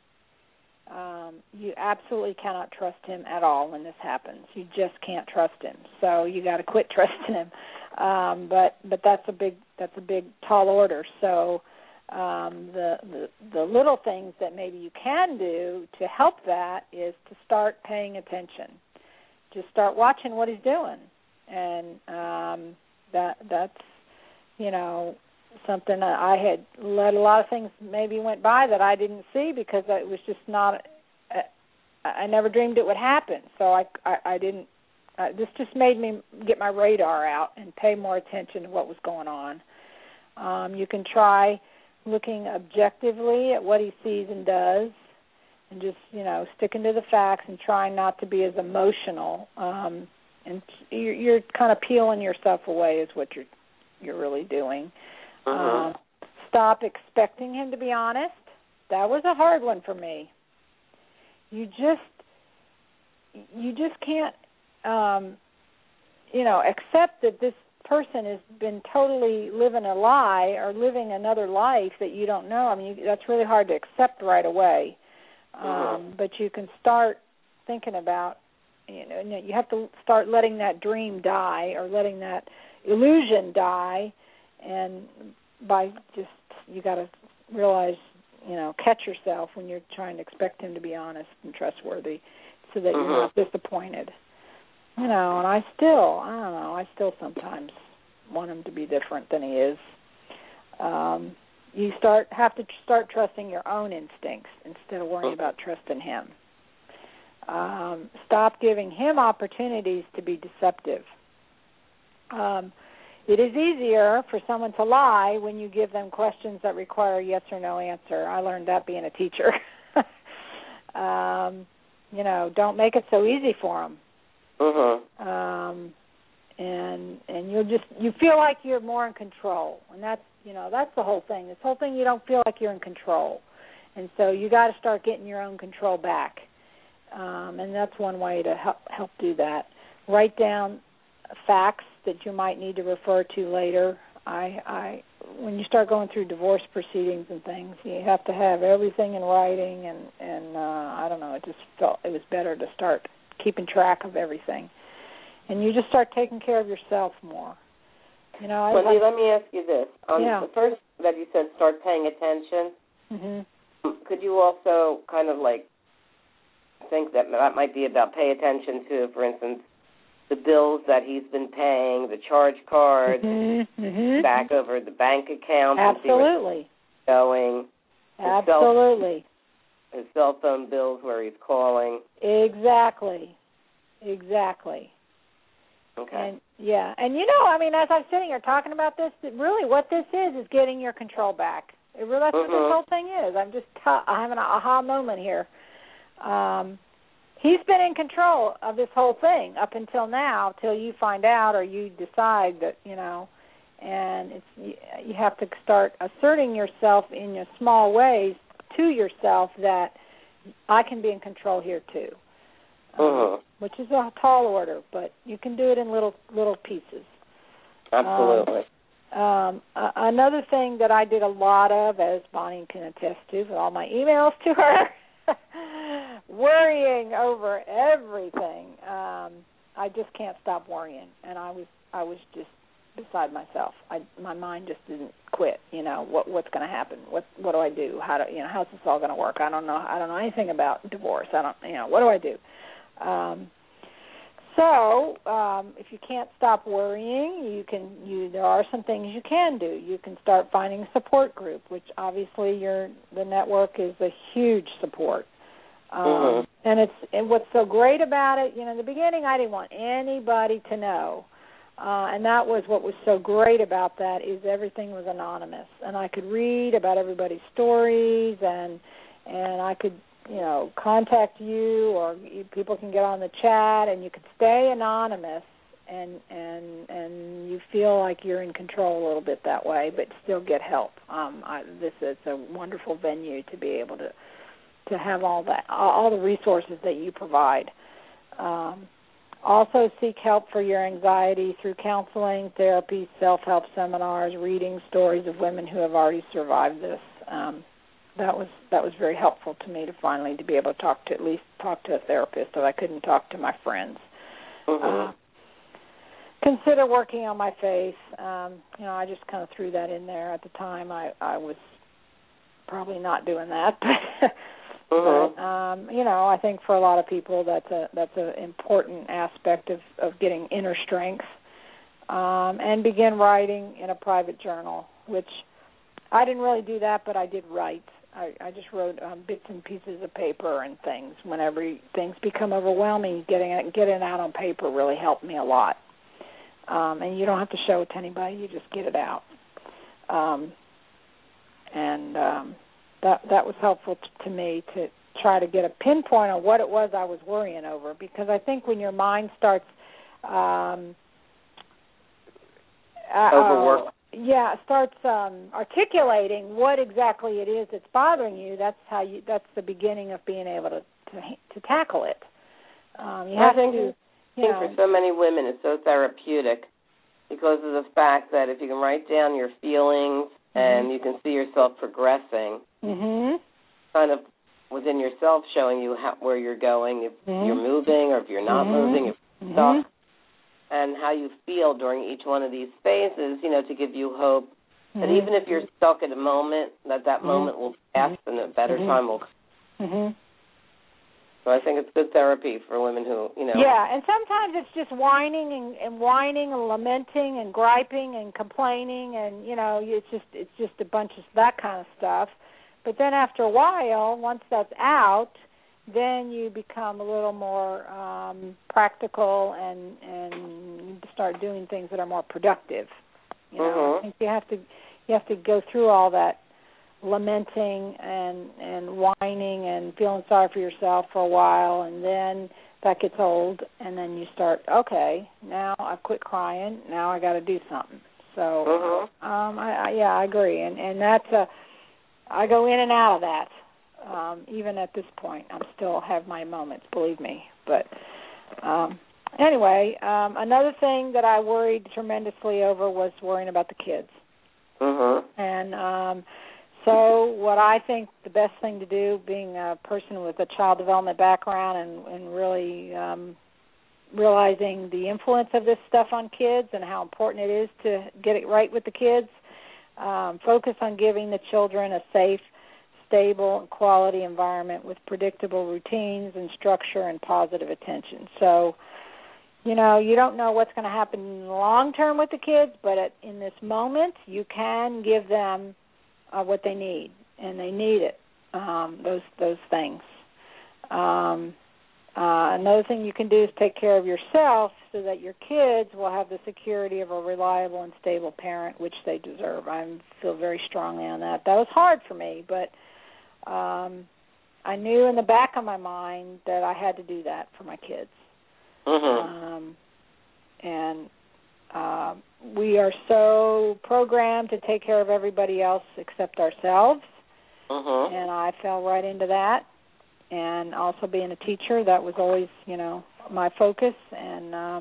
[SPEAKER 3] Um, you absolutely cannot trust him at all when this happens. You just can't trust him. So you got to quit trusting him. Um, but but that's a big that's a big tall order. So um, the, the the little things that maybe you can do to help that is to start paying attention. Just start watching what he's doing, and um, that that's you know something that I had let a lot of things maybe went by that I didn't see because it was just not. Uh, I never dreamed it would happen, so I I, I didn't. Uh, this just made me get my radar out and pay more attention to what was going on. Um, you can try looking objectively at what he sees and does, and just, you know, sticking to the facts and trying not to be as emotional. Um, and you're, you're kind of peeling yourself away is what you're you're really doing.
[SPEAKER 2] Mm-hmm.
[SPEAKER 3] Um, stop expecting him to be honest. That was a hard one for me. You just you just can't. Um, you know, accept that this person has been totally living a lie or living another life that you don't know. I mean, you, that's really hard to accept right away. Um,
[SPEAKER 2] mm-hmm.
[SPEAKER 3] But you can start thinking about, you know, you have to start letting that dream die or letting that illusion die. And by just, you got to realize, you know, catch yourself when you're trying to expect him to be honest and trustworthy so that
[SPEAKER 2] mm-hmm.
[SPEAKER 3] you're not disappointed. You know, and I still, I don't know, I still sometimes want him to be different than he is. Um, you start have to start trusting your own instincts instead of worrying about trusting him. Um, stop giving him opportunities to be deceptive. Um, it is easier for someone to lie when you give them questions that require a yes or no answer. I learned that being a teacher. um, you know, don't make it so easy for them.
[SPEAKER 2] Mm-hmm.
[SPEAKER 3] Um, and and you'll just you feel like you're more in control, and that's you know that's the whole thing. This whole thing, you don't feel like you're in control, and so you got to start getting your own control back. Um, and that's one way to help help do that. Write down facts that you might need to refer to later. I, I when you start going through divorce proceedings and things, you have to have everything in writing, and and uh, I don't know. It just felt it was better to start keeping track of everything, and you just start taking care of yourself more. You know, I
[SPEAKER 2] Wendy,
[SPEAKER 3] like,
[SPEAKER 2] let me ask you this. Um,
[SPEAKER 3] yeah.
[SPEAKER 2] The first that you said, start paying attention.
[SPEAKER 3] Mm-hmm.
[SPEAKER 2] Could you also kind of like think that that might be about pay attention to, for instance, the bills that he's been paying, the charge cards,
[SPEAKER 3] mm-hmm. Mm-hmm.
[SPEAKER 2] back over the bank account,
[SPEAKER 3] absolutely,
[SPEAKER 2] going,
[SPEAKER 3] absolutely.
[SPEAKER 2] His cell phone bills where he's calling.
[SPEAKER 3] Exactly. Exactly.
[SPEAKER 2] Okay.
[SPEAKER 3] And yeah, and you know, I mean, as I'm sitting here talking about this, really what this is is getting your control back. It really, that's
[SPEAKER 2] mm-hmm.
[SPEAKER 3] what this whole thing is. I'm just t- I'm having an aha moment here. Um, he's been in control of this whole thing up until now, till you find out or you decide that, you know, and it's you, you have to start asserting yourself in your small ways to yourself that I can be in control here too,
[SPEAKER 2] mm-hmm.
[SPEAKER 3] um, which is a tall order, but you can do it in little little pieces.
[SPEAKER 2] Absolutely.
[SPEAKER 3] Um, um, uh, another thing that I did a lot of, as Bonnie can attest to, with all my emails to her, worrying over everything. Um, I just can't stop worrying, and I was I was just beside myself. I, my mind just didn't quit. You know, what what's going to happen? What what do I do? How do you know? How's this all going to work? I don't know. I don't know anything about divorce. I don't. You know, what do I do? Um, so um, if you can't stop worrying, you can. You there are some things you can do. You can start finding a support group, which obviously your the network is a huge support. Um,
[SPEAKER 2] mm-hmm.
[SPEAKER 3] And it's and what's so great about it. You know, in the beginning, I didn't want anybody to know. Uh, and that was what was so great about that is everything was anonymous, and I could read about everybody's stories, and and I could you know contact you, or you, people can get on the chat, and you could stay anonymous, and and and you feel like you're in control a little bit that way, but still get help. Um, I, this is a wonderful venue to be able to to have all that all the resources that you provide. Um, Also seek help for your anxiety through counseling, therapy, self-help seminars, reading stories of women who have already survived this. Um, that was that was very helpful to me to finally to be able to talk to at least talk to a therapist if I couldn't talk to my friends.
[SPEAKER 2] Mm-hmm.
[SPEAKER 3] Uh, consider working on my faith. Um, you know, I just kind of threw that in there at the time. I, I was probably not doing that, but.
[SPEAKER 2] Mm-hmm.
[SPEAKER 3] But, um, you know, I think for a lot of people that's a that's an important aspect of, of getting inner strength. Um, and begin writing in a private journal, which I didn't really do that, but I did write. I, I just wrote um, bits and pieces of paper and things. Whenever things become overwhelming, getting it, getting it out on paper really helped me a lot. Um, and you don't have to show it to anybody. You just get it out. Um, and... Um, That that was helpful t- to me to try to get a pinpoint on what it was I was worrying over, because I think when your mind starts um,
[SPEAKER 2] overwork,
[SPEAKER 3] uh, yeah, starts um, articulating what exactly it is that's bothering you, that's how you. That's the beginning of being able to to, to tackle it. Um, you
[SPEAKER 2] I
[SPEAKER 3] have
[SPEAKER 2] think,
[SPEAKER 3] to.
[SPEAKER 2] I think for so many women, it's so therapeutic because of the fact that if you can write down your feelings. And you can see yourself progressing,
[SPEAKER 3] mm-hmm.
[SPEAKER 2] kind of within yourself, showing you how, where you're going, if
[SPEAKER 3] mm-hmm.
[SPEAKER 2] you're moving or if you're not
[SPEAKER 3] mm-hmm.
[SPEAKER 2] moving, if you're
[SPEAKER 3] mm-hmm.
[SPEAKER 2] stuck, and how you feel during each one of these phases, you know, to give you hope mm-hmm. that even if you're stuck at a moment, that that mm-hmm. moment will pass and a better
[SPEAKER 3] mm-hmm.
[SPEAKER 2] time will come.
[SPEAKER 3] Mm-hmm.
[SPEAKER 2] So I think it's good therapy for women who, you know.
[SPEAKER 3] Yeah, and sometimes it's just whining and, and whining and lamenting and griping and complaining, and you know, it's just it's just a bunch of that kind of stuff. But then after a while, once that's out, then you become a little more um, practical and and start doing things that are more productive. You know,
[SPEAKER 2] mm-hmm.
[SPEAKER 3] I think you have to you have to go through all that lamenting and and whining and feeling sorry for yourself for a while, and then that gets old, and then you start, okay, now I've quit crying, now I got to do something. So
[SPEAKER 2] mm-hmm.
[SPEAKER 3] um I, I yeah I agree, and and that's a I go in and out of that. Um even at this point I still have my moments, believe me. But um anyway, um another thing that I worried tremendously over was worrying about the kids.
[SPEAKER 2] Mm-hmm.
[SPEAKER 3] And um So what I think the best thing to do, being a person with a child development background and, and really um, realizing the influence of this stuff on kids and how important it is to get it right with the kids, um, focus on giving the children a safe, stable, and quality environment with predictable routines and structure and positive attention. So, you know, you don't know what's going to happen in the long term with the kids, but at, in this moment, you can give them Uh, what they need, and they need it. Um, those those things. Um, uh, another thing you can do is take care of yourself, so that your kids will have the security of a reliable and stable parent, which they deserve. I feel very strongly on that. That was hard for me, but um, I knew in the back of my mind that I had to do that for my kids.
[SPEAKER 2] Mm-hmm.
[SPEAKER 3] Um, and Uh, we are so programmed to take care of everybody else except ourselves,
[SPEAKER 2] uh-huh.
[SPEAKER 3] and I fell right into that. And also being a teacher, that was always, you know, my focus, and um,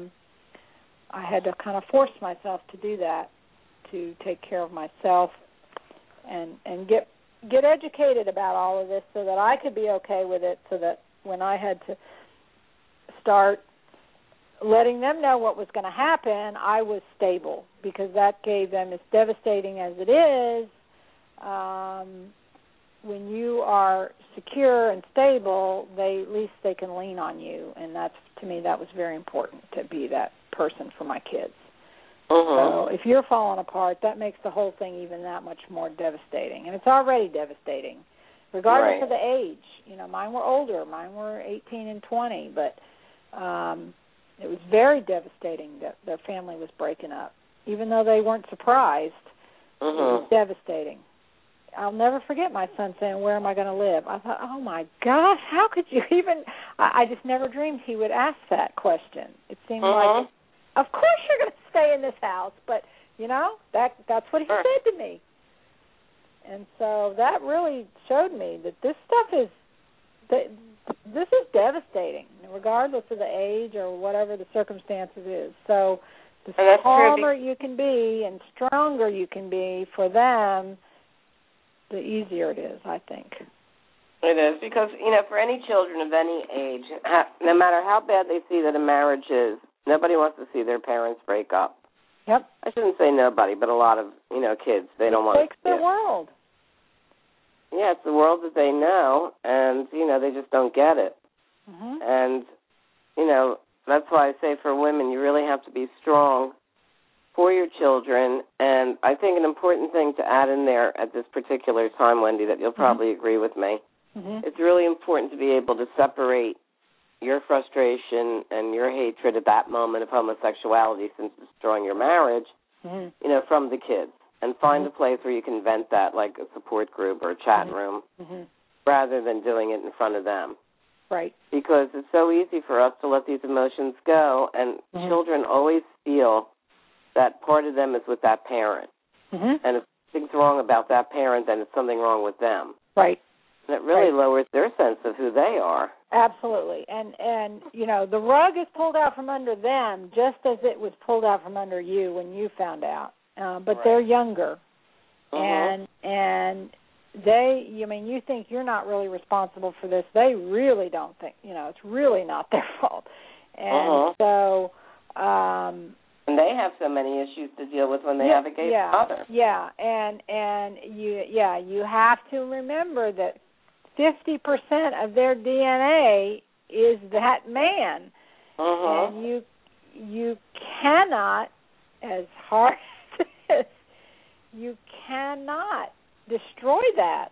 [SPEAKER 3] I had to kind of force myself to do that, to take care of myself and and get get educated about all of this so that I could be okay with it, so that when I had to start letting them know what was going to happen, I was stable, because that gave them, as devastating as it is, um, when you are secure and stable, they at least they can lean on you, and that's, to me, that was very important, to be that person for my kids.
[SPEAKER 2] Uh-huh.
[SPEAKER 3] So if you're falling apart, that makes the whole thing even that much more devastating, and it's already devastating, regardless
[SPEAKER 2] right.
[SPEAKER 3] of the age. You know, mine were older, mine were eighteen and twenty, but um, it was very devastating that their family was breaking up. Even though they weren't surprised,
[SPEAKER 2] uh-huh.
[SPEAKER 3] it was devastating. I'll never forget my son saying, "Where am I going to live?" I thought, oh, my gosh, how could you even... I, I just never dreamed he would ask that question. It seemed
[SPEAKER 2] uh-huh.
[SPEAKER 3] like, of course you're going to stay in this house, but, you know, that that's what he
[SPEAKER 2] sure.
[SPEAKER 3] said to me. And so that really showed me that this stuff is... That this is devastating, regardless of the age or whatever the circumstances is. So the calmer you can be and stronger you can be for them, the easier it is, I think.
[SPEAKER 2] It is, because, you know, for any children of any age, no matter how bad they see that a marriage is, nobody wants to see their parents break up.
[SPEAKER 3] Yep.
[SPEAKER 2] I shouldn't say nobody, but a lot of, you know, kids, they
[SPEAKER 3] it
[SPEAKER 2] don't want to see it.
[SPEAKER 3] It's their world.
[SPEAKER 2] Yeah, it's the world that they know, and, you know, they just don't get it.
[SPEAKER 3] Mm-hmm.
[SPEAKER 2] And, you know, that's why I say for women, you really have to be strong for your children. And I think an important thing to add in there at this particular time, Wendy, that you'll probably mm-hmm. agree with me,
[SPEAKER 3] mm-hmm.
[SPEAKER 2] it's really important to be able to separate your frustration and your hatred at that moment of homosexuality, since it's destroying your marriage,
[SPEAKER 3] mm-hmm.
[SPEAKER 2] you know, from the kids, and find mm-hmm. a place where you can vent that, like a support group or a chat
[SPEAKER 3] mm-hmm.
[SPEAKER 2] room,
[SPEAKER 3] mm-hmm.
[SPEAKER 2] rather than doing it in front of them.
[SPEAKER 3] Right.
[SPEAKER 2] Because it's so easy for us to let these emotions go, and mm-hmm. children always feel that part of them is with that parent.
[SPEAKER 3] Mm-hmm.
[SPEAKER 2] And if something's wrong about that parent, then it's something wrong with them.
[SPEAKER 3] Right.
[SPEAKER 2] And it really
[SPEAKER 3] right.
[SPEAKER 2] lowers their sense of who they are.
[SPEAKER 3] Absolutely. And, and, you know, the rug is pulled out from under them just as it was pulled out from under you when you found out. Uh, but
[SPEAKER 2] right.
[SPEAKER 3] they're younger.
[SPEAKER 2] Mm-hmm.
[SPEAKER 3] And and they, I mean, you think you're not really responsible for this. They really don't think, you know, it's really not their fault. And
[SPEAKER 2] mm-hmm.
[SPEAKER 3] so... Um,
[SPEAKER 2] and they have so many issues to deal with when they
[SPEAKER 3] yeah,
[SPEAKER 2] have a gay
[SPEAKER 3] yeah,
[SPEAKER 2] father.
[SPEAKER 3] Yeah, and and you yeah, you have to remember that fifty percent of their D N A is that man.
[SPEAKER 2] Uh-huh.
[SPEAKER 3] And you you cannot, as hard as it is, you cannot destroy that.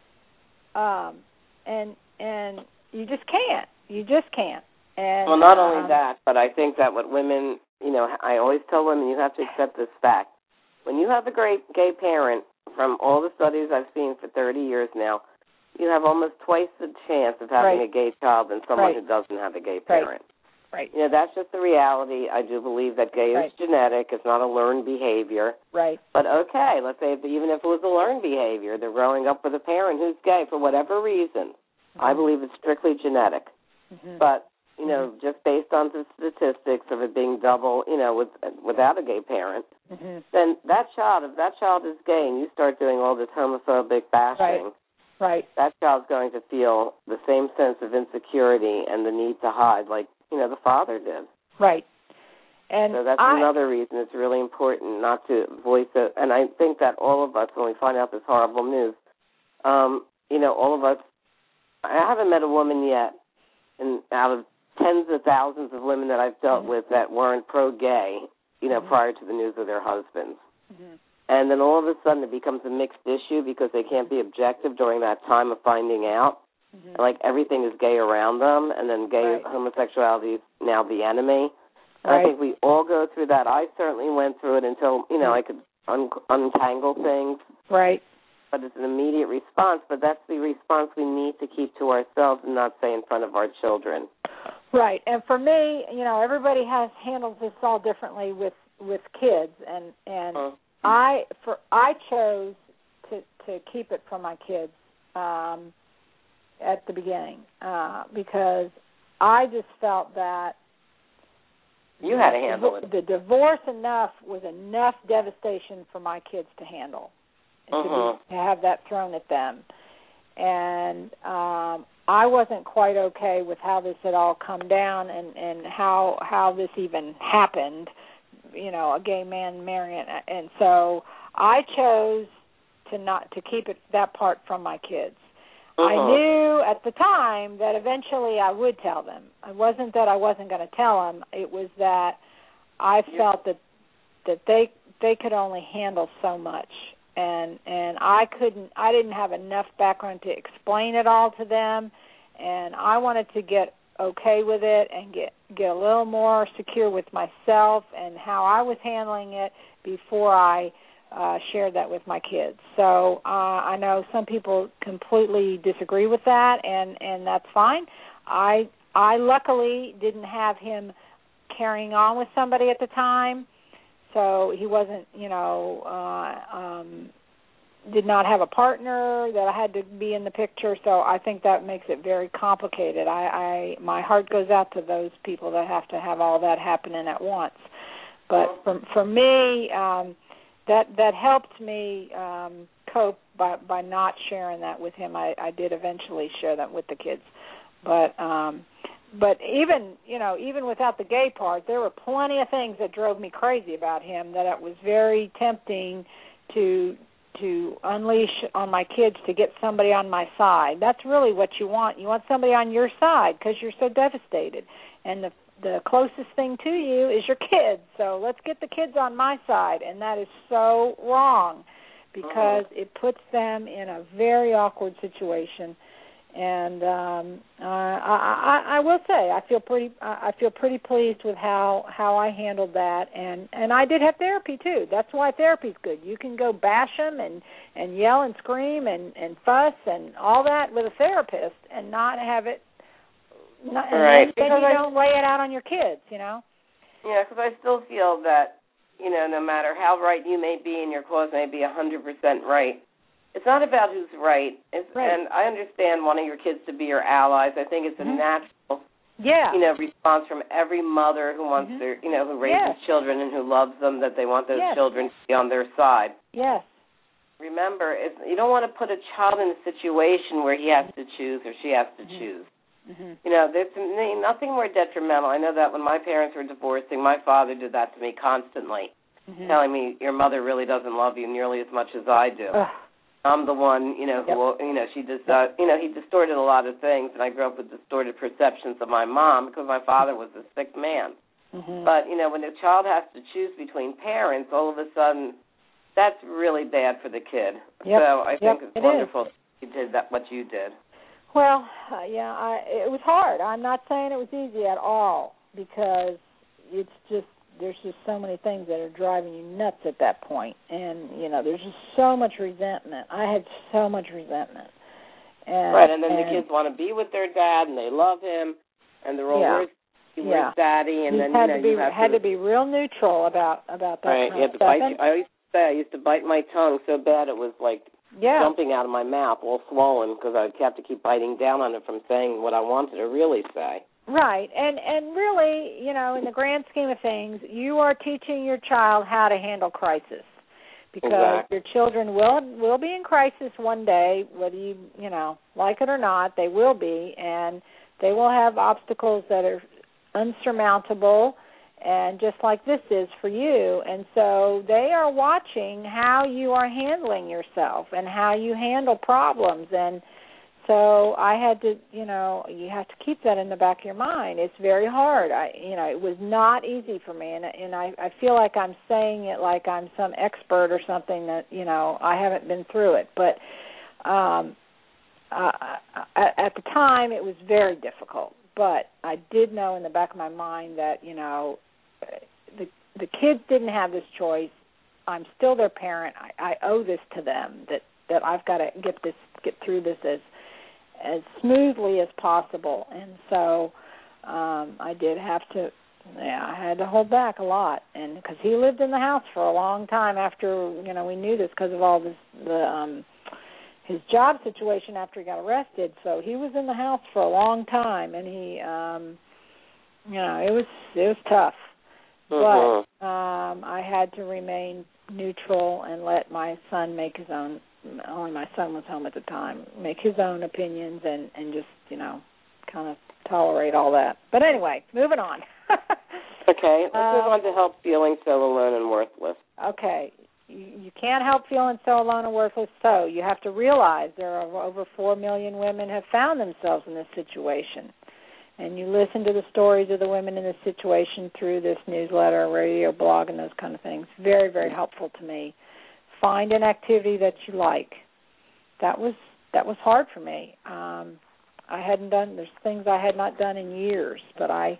[SPEAKER 3] Um, and and you just can't. You just can't. And,
[SPEAKER 2] well, not
[SPEAKER 3] um,
[SPEAKER 2] only that, but I think that what women, you know, I always tell women, you have to accept this fact. When you have a great gay parent, from all the studies I've seen for thirty years now, you have almost twice the chance of having
[SPEAKER 3] right.
[SPEAKER 2] a gay child than someone
[SPEAKER 3] right.
[SPEAKER 2] who doesn't have a gay parent.
[SPEAKER 3] Right.
[SPEAKER 2] You know, that's just the reality. I do believe that gay
[SPEAKER 3] right.
[SPEAKER 2] is genetic. It's not a learned behavior.
[SPEAKER 3] Right.
[SPEAKER 2] But okay, let's say if, even if it was a learned behavior, they're growing up with a parent who's gay for whatever reason. Mm-hmm. I believe it's strictly genetic.
[SPEAKER 3] Mm-hmm.
[SPEAKER 2] But, you know, mm-hmm. just based on the statistics of it being double, you know, with without a gay parent,
[SPEAKER 3] mm-hmm.
[SPEAKER 2] then that child, if that child is gay and you start doing all this homophobic bashing,
[SPEAKER 3] right. Right.
[SPEAKER 2] that child's going to feel the same sense of insecurity and the need to hide like, you know, the father did.
[SPEAKER 3] Right. And
[SPEAKER 2] so that's
[SPEAKER 3] I,
[SPEAKER 2] another reason it's really important not to voice it. And I think that all of us, when we find out this horrible news, um, you know, all of us, I haven't met a woman yet, and out of tens of thousands of women that I've dealt mm-hmm. with that weren't pro-gay, you know, mm-hmm. prior to the news of their husbands.
[SPEAKER 3] Mm-hmm. And
[SPEAKER 2] then all of a sudden it becomes a mixed issue because they can't be objective during that time of finding out. Mm-hmm. Like everything is gay around them, and then gay
[SPEAKER 3] right.
[SPEAKER 2] homosexuality is now the enemy. And
[SPEAKER 3] right.
[SPEAKER 2] I think we all go through that. I certainly went through it until, you know, I could un- untangle things.
[SPEAKER 3] Right.
[SPEAKER 2] But it's an immediate response, but that's the response we need to keep to ourselves and not say in front of our children.
[SPEAKER 3] Right. And for me, you know, everybody has handles this all differently with, with kids, and and uh-huh. I for I chose to to keep it from my kids um, at the beginning uh, because I just felt that
[SPEAKER 2] you had to handle
[SPEAKER 3] the,
[SPEAKER 2] it.
[SPEAKER 3] The divorce enough was enough devastation for my kids to handle.
[SPEAKER 2] Uh-huh.
[SPEAKER 3] To, be, to have that thrown at them. And um, I wasn't quite okay with how this had all come down and, and how how this even happened, you know, a gay man marrying. And so I chose to not to keep it that part from my kids.
[SPEAKER 2] Uh-huh.
[SPEAKER 3] I knew at the time that eventually I would tell them. It wasn't that I wasn't going to tell them. It was that I felt that that they they could only handle so much. And and I couldn't, I didn't have enough background to explain it all to them, and I wanted to get okay with it and get, get a little more secure with myself and how I was handling it before I uh, shared that with my kids. So uh, I know some people completely disagree with that, and, and that's fine. I I luckily didn't have him carrying on with somebody at the time. So he wasn't, you know, uh, um, did not have a partner, that I had to be in the picture, so I think that makes it very complicated. I, I my heart goes out to those people that have to have all that happening at once. But for for me, um, that that helped me um, cope by by not sharing that with him. I, I did eventually share that with the kids, but um, but even you know even without the gay part, there were plenty of things that drove me crazy about him that it was very tempting to. to unleash on my kids to get somebody on my side. That's really what you want. You want somebody on your side because you're so devastated. And the the closest thing to you is your kids. So let's get the kids on my side. And that is so wrong because uh-huh. it puts them in a very awkward situation. And um, uh, I, I, I will say I feel pretty I feel pretty pleased with how, how I handled that, and, and I did have therapy too. That's why therapy's good. You can go bash them and, and yell and scream and, and fuss and all that with a therapist, and not have it. Not,
[SPEAKER 2] right.
[SPEAKER 3] And then you I, don't lay it out on your kids, you know.
[SPEAKER 2] Yeah, because I still feel that you know no matter how right you may be, and your cause may be a hundred percent right. It's not about who's right. It's,
[SPEAKER 3] right.
[SPEAKER 2] And I understand wanting your kids to be your allies. I think it's a
[SPEAKER 3] mm-hmm.
[SPEAKER 2] natural,
[SPEAKER 3] yeah.
[SPEAKER 2] you know, response from every mother who wants
[SPEAKER 3] mm-hmm.
[SPEAKER 2] their, you know, who raises
[SPEAKER 3] yes.
[SPEAKER 2] children and who loves them, that they want those
[SPEAKER 3] yes.
[SPEAKER 2] children to be on their side.
[SPEAKER 3] Yes.
[SPEAKER 2] Remember, it's, you don't want to put a child in a situation where he has to choose or she has to
[SPEAKER 3] mm-hmm.
[SPEAKER 2] choose.
[SPEAKER 3] Mm-hmm.
[SPEAKER 2] You know, there's nothing more detrimental. I know that when my parents were divorcing, my father did that to me constantly, mm-hmm. telling me, your mother really doesn't love you nearly as much as I do.
[SPEAKER 3] Ugh.
[SPEAKER 2] I'm the one, you know, who, yep. you know, she just, uh, you know, he distorted a lot of things, and I grew up with distorted perceptions of my mom because my father was a sick man.
[SPEAKER 3] Mm-hmm.
[SPEAKER 2] But, you know, when the child has to choose between parents, all of a sudden, that's really bad for the kid.
[SPEAKER 3] Yep.
[SPEAKER 2] So I think
[SPEAKER 3] yep.
[SPEAKER 2] it's
[SPEAKER 3] it
[SPEAKER 2] wonderful
[SPEAKER 3] is.
[SPEAKER 2] that you did that, what you did.
[SPEAKER 3] Well, uh, yeah, I, it was hard. I'm not saying it was easy at all because it's just, there's just so many things that are driving you nuts at that point. And, you know, there's just so much resentment. I had so much resentment. And,
[SPEAKER 2] right, and then
[SPEAKER 3] and,
[SPEAKER 2] the kids want to be with their dad, and they love him, and they're all,
[SPEAKER 3] yeah,
[SPEAKER 2] where's,
[SPEAKER 3] yeah.
[SPEAKER 2] where's daddy? And
[SPEAKER 3] you
[SPEAKER 2] then,
[SPEAKER 3] had
[SPEAKER 2] you know,
[SPEAKER 3] to be,
[SPEAKER 2] you have
[SPEAKER 3] had
[SPEAKER 2] to,
[SPEAKER 3] to be real neutral about, about that
[SPEAKER 2] right,
[SPEAKER 3] kind
[SPEAKER 2] you
[SPEAKER 3] of
[SPEAKER 2] had to
[SPEAKER 3] stuff.
[SPEAKER 2] bite, I used to say, I used to bite my tongue so bad it was like
[SPEAKER 3] yeah.
[SPEAKER 2] jumping out of my mouth, all swollen, because I'd have to keep biting down on it from saying what I wanted to really say.
[SPEAKER 3] Right, and and really, you know, in the grand scheme of things, you are teaching your child how to handle crisis, because
[SPEAKER 2] exactly.
[SPEAKER 3] your children will will be in crisis one day, whether you you know like it or not. They will be, and they will have obstacles that are unsurmountable, and just like this is for you. And so they are watching how you are handling yourself and how you handle problems. And so I had to, you know, you have to keep that in the back of your mind. It's very hard. I, you know, it was not easy for me, and and I, I feel like I'm saying it like I'm some expert or something that, you know, I haven't been through it. But um, uh, at the time, it was very difficult. But I did know in the back of my mind that, you know, the the kids didn't have this choice. I'm still their parent. I, I owe this to them, that, that I've got to get this get through this as as smoothly as possible. And so um, I did have to, yeah, I had to hold back a lot, and because he lived in the house for a long time after, you know, we knew this because of all this the um, his job situation after he got arrested. So he was in the house for a long time, and he, um, you know, it was it was tough.
[SPEAKER 2] Uh-huh.
[SPEAKER 3] But um, I had to remain neutral and let my son make his own. Only my son was home at the time. Make his own opinions and, and just, you know, kind of tolerate all that. But anyway, moving on.
[SPEAKER 2] Okay, let's
[SPEAKER 3] uh,
[SPEAKER 2] move on to help feeling so alone and worthless.
[SPEAKER 3] Okay, you, you can't help feeling so alone and worthless. So you have to realize there are over four million women have found themselves in this situation. And you listen to the stories of the women in this situation through this newsletter, radio, blog, and those kind of things. Very, very helpful to me. Find an activity that you like. That was that was hard for me. Um, I hadn't done. There's things I had not done in years, but I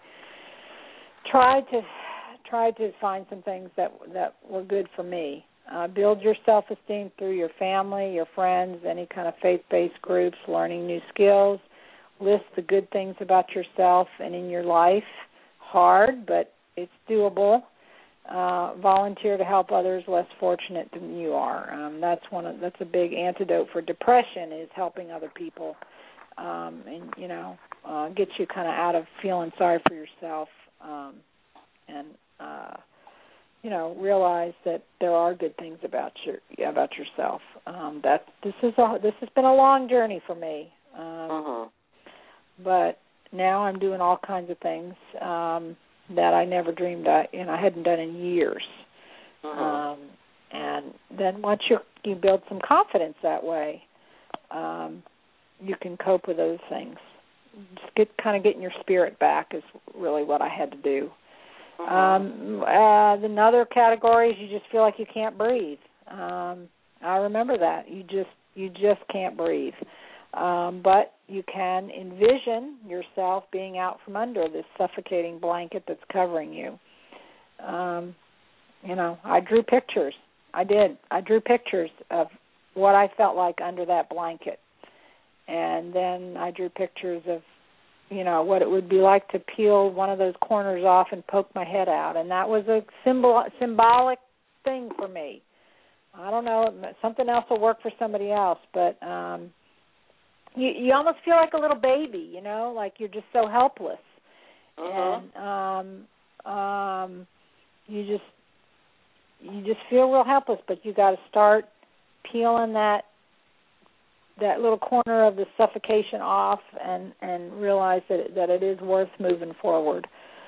[SPEAKER 3] tried to tried to find some things that that were good for me. Uh, build your self-esteem through your family, your friends, any kind of faith-based groups. Learning new skills. List the good things about yourself and in your life. Hard, but it's doable. uh, volunteer to help others less fortunate than you are. Um, that's one of that's a big antidote for depression, is helping other people, um, and you know, uh, get you kind of out of feeling sorry for yourself, um, and uh, you know, realize that there are good things about your about yourself. Um, that this is a this has been a long journey for me, um,
[SPEAKER 2] uh-huh.
[SPEAKER 3] but now I'm doing all kinds of things um, that I never dreamed I, you know, I hadn't done in years.
[SPEAKER 2] Uh-huh.
[SPEAKER 3] Um, and then once you you build some confidence that way, um, you can cope with those things. Just get kind of getting your spirit back is really what I had to do.
[SPEAKER 2] Uh-huh.
[SPEAKER 3] Um, uh, another category is you just feel like you can't breathe. Um, I remember that you just you just can't breathe. Um, but you can envision yourself being out from under this suffocating blanket that's covering you. Um, you know, I drew pictures. I did. I drew pictures of what I felt like under that blanket. And then I drew pictures of, you know, what it would be like to peel one of those corners off and poke my head out. And that was a symbol, symbolic thing for me. I don't know, something else will work for somebody else, but um, you, you almost feel like a little baby, you know, like you're just so helpless.
[SPEAKER 2] Uh-huh.
[SPEAKER 3] And um, um, you just you just feel real helpless, but you got to start peeling that that little corner of the suffocation off and, and realize that it, that it is worth moving forward.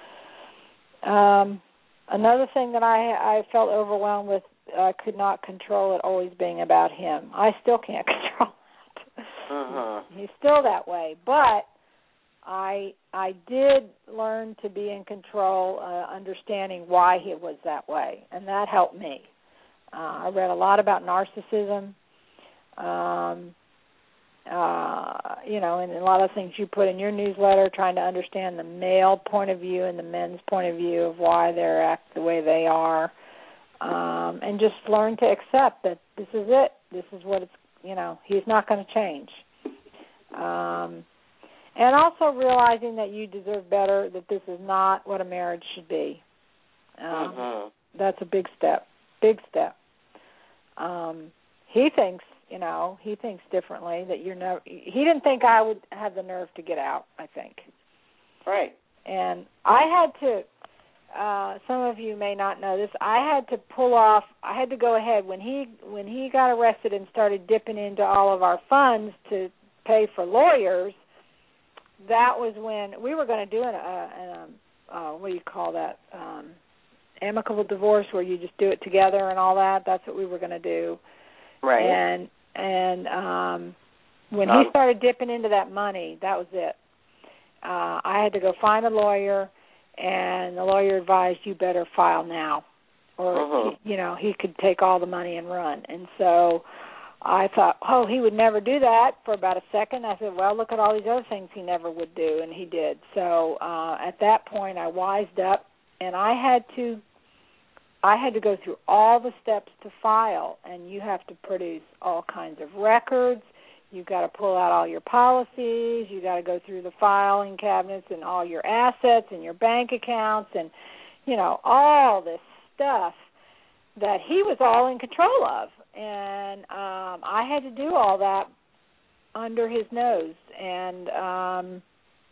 [SPEAKER 3] Um, another thing that I I felt overwhelmed with, I could not control it always being about him. I still can't control it.
[SPEAKER 2] Uh-huh.
[SPEAKER 3] He's still that way, but I I did learn to be in control, uh, understanding why he was that way, and that helped me. Uh, I read a lot about narcissism, um, uh, you know, and a lot of things you put in your newsletter, trying to understand the male point of view and the men's point of view of why they're act the way they are, um, and just learn to accept that this is it. This is what it's, you know, he's not going to change. Um, and also realizing that you deserve better, that this is not what a marriage should be. Um,
[SPEAKER 2] uh-huh.
[SPEAKER 3] That's a big step, big step. Um, he thinks, you know, he thinks differently, that you're never, he didn't think I would have the nerve to get out, I think.
[SPEAKER 2] Right.
[SPEAKER 3] And I had to, uh, some of you may not know this, I had to pull off, I had to go ahead, when he when he got arrested and started dipping into all of our funds to pay for lawyers, that was when we were going to do an, uh, an um, uh, what do you call that, um, amicable divorce, where you just do it together and all that. That's what we were going to do.
[SPEAKER 2] Right.
[SPEAKER 3] And and um, when
[SPEAKER 2] um,
[SPEAKER 3] he started dipping into that money, that was it. Uh, I had to go find a lawyer, and the lawyer advised, you better file now, or
[SPEAKER 2] uh-huh.
[SPEAKER 3] he, you know, he could take all the money and run. And so I thought, oh, he would never do that. For about a second, I said, well, look at all these other things he never would do, and he did. So uh, at that point, I wised up, and I had to I had to go through all the steps to file, and you have to produce all kinds of records. You've got to pull out all your policies. You've got to go through the filing cabinets and all your assets and your bank accounts and, you know, all this stuff that he was all in control of. And um, I had to do all that under his nose. And um,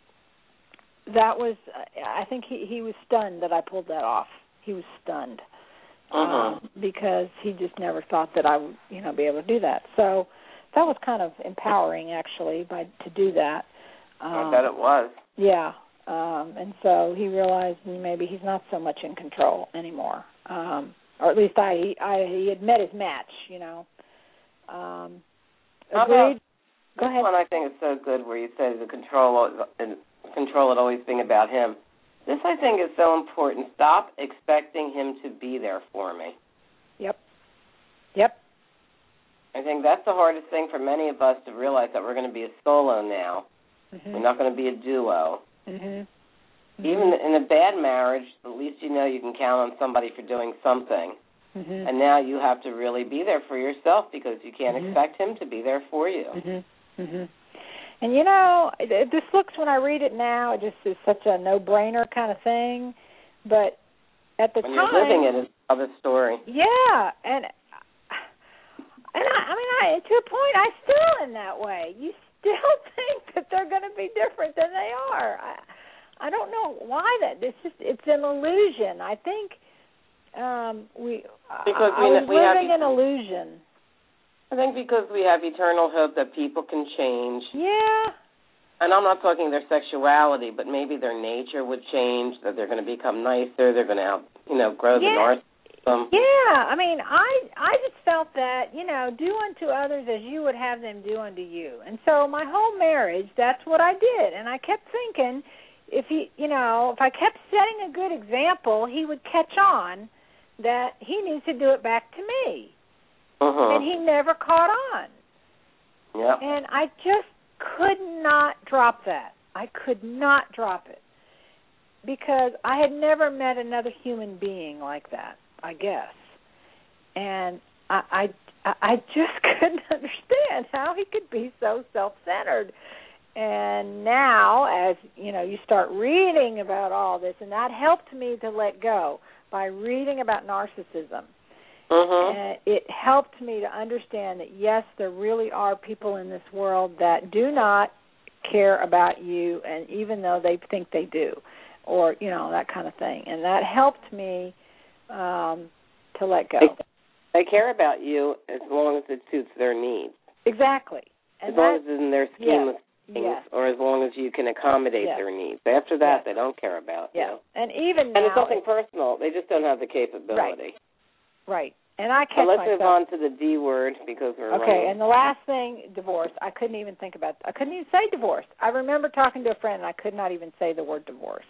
[SPEAKER 3] that was, I think he, he was stunned that I pulled that off. He was stunned.
[SPEAKER 2] Uh-huh.
[SPEAKER 3] Um, because he just never thought that I would, you know, be able to do that. So that was kind of empowering, actually, by to do that. Um,
[SPEAKER 2] I bet it was.
[SPEAKER 3] Yeah, um, and so he realized maybe he's not so much in control anymore, um, or at least I, I he had met his match, you know. Um,
[SPEAKER 2] How
[SPEAKER 3] agreed.
[SPEAKER 2] about
[SPEAKER 3] Go
[SPEAKER 2] this
[SPEAKER 3] ahead.
[SPEAKER 2] one? I think is so good, where you say the control and control it always being about him. This, I think, is so important. Stop expecting him to be there for me.
[SPEAKER 3] Yep. Yep.
[SPEAKER 2] I think that's the hardest thing for many of us to realize, that we're going to be a solo now.
[SPEAKER 3] Mm-hmm.
[SPEAKER 2] We're not going to be a duo.
[SPEAKER 3] Mm-hmm. Mm-hmm.
[SPEAKER 2] Even in a bad marriage, at least you know you can count on somebody for doing something.
[SPEAKER 3] Mm-hmm.
[SPEAKER 2] And now you have to really be there for yourself, because you can't
[SPEAKER 3] mm-hmm.
[SPEAKER 2] expect him to be there for you.
[SPEAKER 3] Mm-hmm. Mm-hmm. And, you know, it, this looks, when I read it now, it just is such a no-brainer kind of thing. But at the
[SPEAKER 2] when
[SPEAKER 3] time,
[SPEAKER 2] you're living it, it's another story.
[SPEAKER 3] Yeah, and and I, I mean, I to a point, I still am that way. You still think that they're going to be different than they are. I, I don't know why that. It's just it's an illusion. I think um, we.
[SPEAKER 2] Because
[SPEAKER 3] I,
[SPEAKER 2] we,
[SPEAKER 3] I was
[SPEAKER 2] we
[SPEAKER 3] living
[SPEAKER 2] have,
[SPEAKER 3] an illusion.
[SPEAKER 2] I think because we have eternal hope that people can change.
[SPEAKER 3] Yeah.
[SPEAKER 2] And I'm not talking their sexuality, but maybe their nature would change, that they're going to become nicer, they're going to, you know, grow the
[SPEAKER 3] yeah.
[SPEAKER 2] narcissism.
[SPEAKER 3] Yeah, I mean, I I just felt that, you know, do unto others as you would have them do unto you. And so my whole marriage, that's what I did. And I kept thinking, if he, you know, if I kept setting a good example, he would catch on that he needs to do it back to me.
[SPEAKER 2] Uh-huh.
[SPEAKER 3] And he never caught on.
[SPEAKER 2] Yeah.
[SPEAKER 3] And I just could not drop that. I could not drop it because I had never met another human being like that, I guess. And I, I, I just couldn't understand how he could be so self-centered. And now, as you know, you start reading about all this, and that helped me to let go by reading about narcissism.
[SPEAKER 2] Uh-huh.
[SPEAKER 3] And it helped me to understand that, yes, there really are people in this world that do not care about you, and even though they think they do, or, you know, that kind of thing. And that helped me um, to let go.
[SPEAKER 2] They, they care about you as long as it suits their needs.
[SPEAKER 3] Exactly. And
[SPEAKER 2] as long
[SPEAKER 3] that,
[SPEAKER 2] as it's in their scheme
[SPEAKER 3] yes,
[SPEAKER 2] of things,
[SPEAKER 3] yes.
[SPEAKER 2] or as long as you can accommodate
[SPEAKER 3] yes.
[SPEAKER 2] their needs. After that,
[SPEAKER 3] yes.
[SPEAKER 2] they don't care about
[SPEAKER 3] yes.
[SPEAKER 2] you.
[SPEAKER 3] And even
[SPEAKER 2] and
[SPEAKER 3] now,
[SPEAKER 2] it's nothing personal. They just don't have the capability.
[SPEAKER 3] Right. Right. And I catch
[SPEAKER 2] so let's
[SPEAKER 3] myself.
[SPEAKER 2] move on to the D word because we're
[SPEAKER 3] okay.
[SPEAKER 2] running.
[SPEAKER 3] And the last thing, divorce. I couldn't even think about. I couldn't even say divorce. I remember talking to a friend, and I could not even say the word divorce.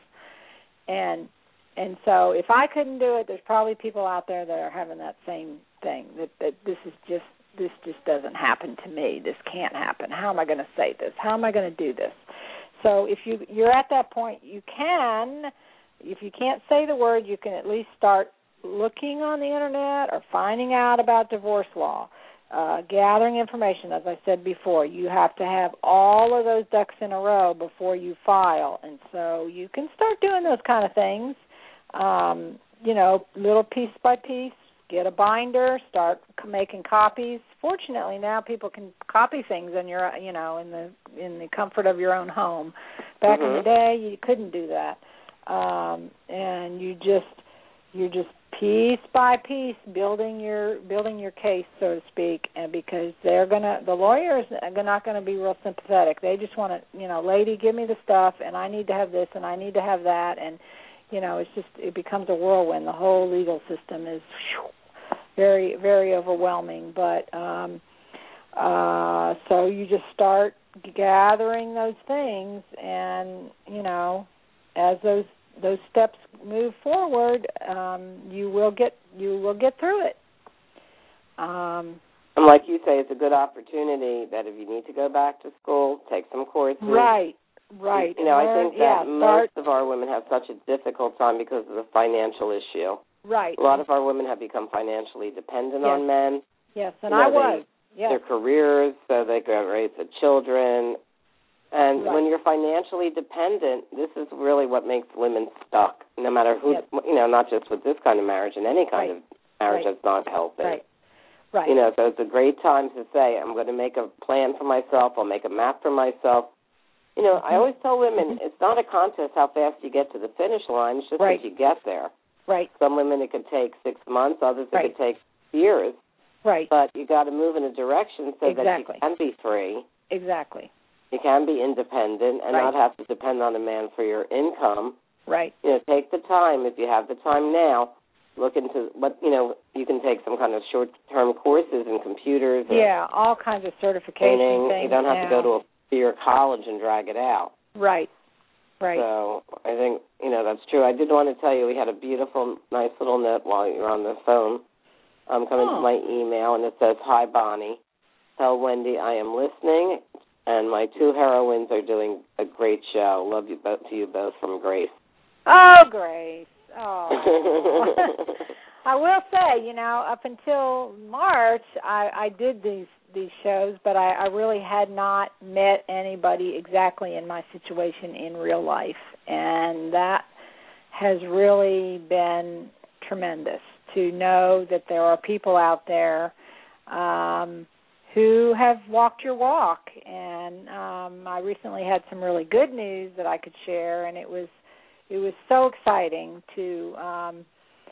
[SPEAKER 3] And and so if I couldn't do it, there's probably people out there that are having that same thing. That that this is just this just doesn't happen to me. This can't happen. How am I going to say this? How am I going to do this? So if you you're at that point, you can. If you can't say the word, you can at least start looking on the internet or finding out about divorce law, uh, gathering information. As I said before, you have to have all of those ducks in a row before you file, and so you can start doing those kind of things, um, you know, little piece by piece. Get a binder, start making copies. Fortunately, now people can copy things in your, you know, in the in the comfort of your own home. Back
[SPEAKER 2] mm-hmm.
[SPEAKER 3] in the day, you couldn't do that, um, and you just you're just piece by piece building your building your case, so to speak, and because they're gonna the lawyers are not going to be real sympathetic. They just want to, you know, lady, give me the stuff, and I need to have this, and I need to have that, and you know, it's just it becomes a whirlwind. The whole legal system is whew, very very overwhelming, but um, uh, so you just start gathering those things, and you know, as those those steps move forward, um, you will get you will get through it. Um,
[SPEAKER 2] and like you say, it's a good opportunity that if you need to go back to school, take some courses.
[SPEAKER 3] Right, right.
[SPEAKER 2] You know,
[SPEAKER 3] Learn,
[SPEAKER 2] I think that
[SPEAKER 3] yeah,
[SPEAKER 2] most
[SPEAKER 3] start,
[SPEAKER 2] of our women have such a difficult time because of the financial issue.
[SPEAKER 3] Right.
[SPEAKER 2] A lot of our women have become financially dependent
[SPEAKER 3] yes.
[SPEAKER 2] on men.
[SPEAKER 3] Yes, and
[SPEAKER 2] you know,
[SPEAKER 3] I was.
[SPEAKER 2] They,
[SPEAKER 3] yes.
[SPEAKER 2] Their careers, so they can raise the children. And
[SPEAKER 3] right.
[SPEAKER 2] when you're financially dependent, this is really what makes women stuck, no matter who,
[SPEAKER 3] yep.
[SPEAKER 2] you know, not just with this kind of marriage, in any kind
[SPEAKER 3] right.
[SPEAKER 2] of marriage
[SPEAKER 3] right.
[SPEAKER 2] that's not healthy.
[SPEAKER 3] Right, right.
[SPEAKER 2] You know, so it's a great time to say, I'm going to make a plan for myself, I'll make a map for myself. You know,
[SPEAKER 3] mm-hmm.
[SPEAKER 2] I always tell women,
[SPEAKER 3] mm-hmm.
[SPEAKER 2] it's not a contest how fast you get to the finish line, it's just
[SPEAKER 3] right.
[SPEAKER 2] that you get there.
[SPEAKER 3] Right.
[SPEAKER 2] Some women it could take six months, others it
[SPEAKER 3] right.
[SPEAKER 2] could take years.
[SPEAKER 3] Right.
[SPEAKER 2] But you got to move in a direction so
[SPEAKER 3] exactly.
[SPEAKER 2] that you can be free.
[SPEAKER 3] Exactly.
[SPEAKER 2] You can be independent and
[SPEAKER 3] right.
[SPEAKER 2] not have to depend on a man for your income.
[SPEAKER 3] Right.
[SPEAKER 2] You know, take the time. If you have the time now, look into what, you know, you can take some kind of short-term courses in computers.
[SPEAKER 3] Yeah, all kinds of certification
[SPEAKER 2] training.
[SPEAKER 3] things.
[SPEAKER 2] You don't have
[SPEAKER 3] now.
[SPEAKER 2] to go to a four-year college and drag it out.
[SPEAKER 3] Right. Right.
[SPEAKER 2] So I think, you know, that's true. I did want to tell you we had a beautiful, nice little note while you were on the phone um, coming
[SPEAKER 3] oh.
[SPEAKER 2] to my email, and it says, Hi, Bonnie. Tell Wendy I am listening, and my two heroines are doing a great show. Love you both to you both from Grace.
[SPEAKER 3] Oh, Grace. Oh. I will say, you know, up until March, I, I did these these shows, but I, I really had not met anybody exactly in my situation in real life, and that has really been tremendous to know that there are people out there um, who have walked your walk. And um, I recently had some really good news that I could share, and it was it was so exciting to um,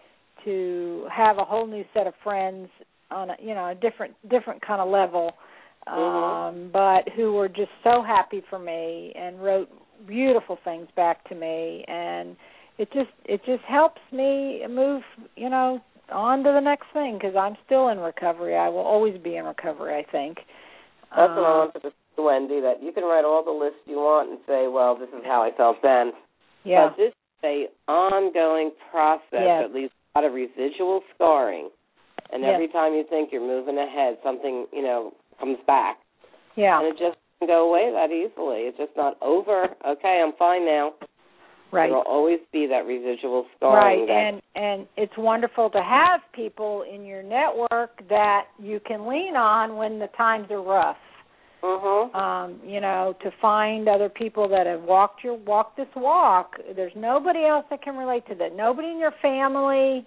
[SPEAKER 3] to have a whole new set of friends on a, you know, a different different kind of level, um,
[SPEAKER 2] mm-hmm.
[SPEAKER 3] but who were just so happy for me and wrote beautiful things back to me, and it just it just helps me move, you know, on to the next thing, because I'm still in recovery. I will always be in recovery, I think.
[SPEAKER 2] That's
[SPEAKER 3] um,
[SPEAKER 2] what I wanted to say, Wendy, that you can write all the lists you want and say, well, this is how I felt then.
[SPEAKER 3] Yeah.
[SPEAKER 2] But this is a ongoing process,
[SPEAKER 3] yes.
[SPEAKER 2] at least a lot of residual scarring. And
[SPEAKER 3] yes.
[SPEAKER 2] every time you think you're moving ahead, something, you know, comes back.
[SPEAKER 3] Yeah.
[SPEAKER 2] And it just doesn't go away that easily. It's just not over. Okay, I'm fine now.
[SPEAKER 3] Right.
[SPEAKER 2] There will always be that residual scarring.
[SPEAKER 3] Right,
[SPEAKER 2] that
[SPEAKER 3] and and it's wonderful to have people in your network that you can lean on when the times are rough.
[SPEAKER 2] Mm-hmm.
[SPEAKER 3] Um, you know, to find other people that have walked your walked this walk. There's nobody else that can relate to that. Nobody in your family.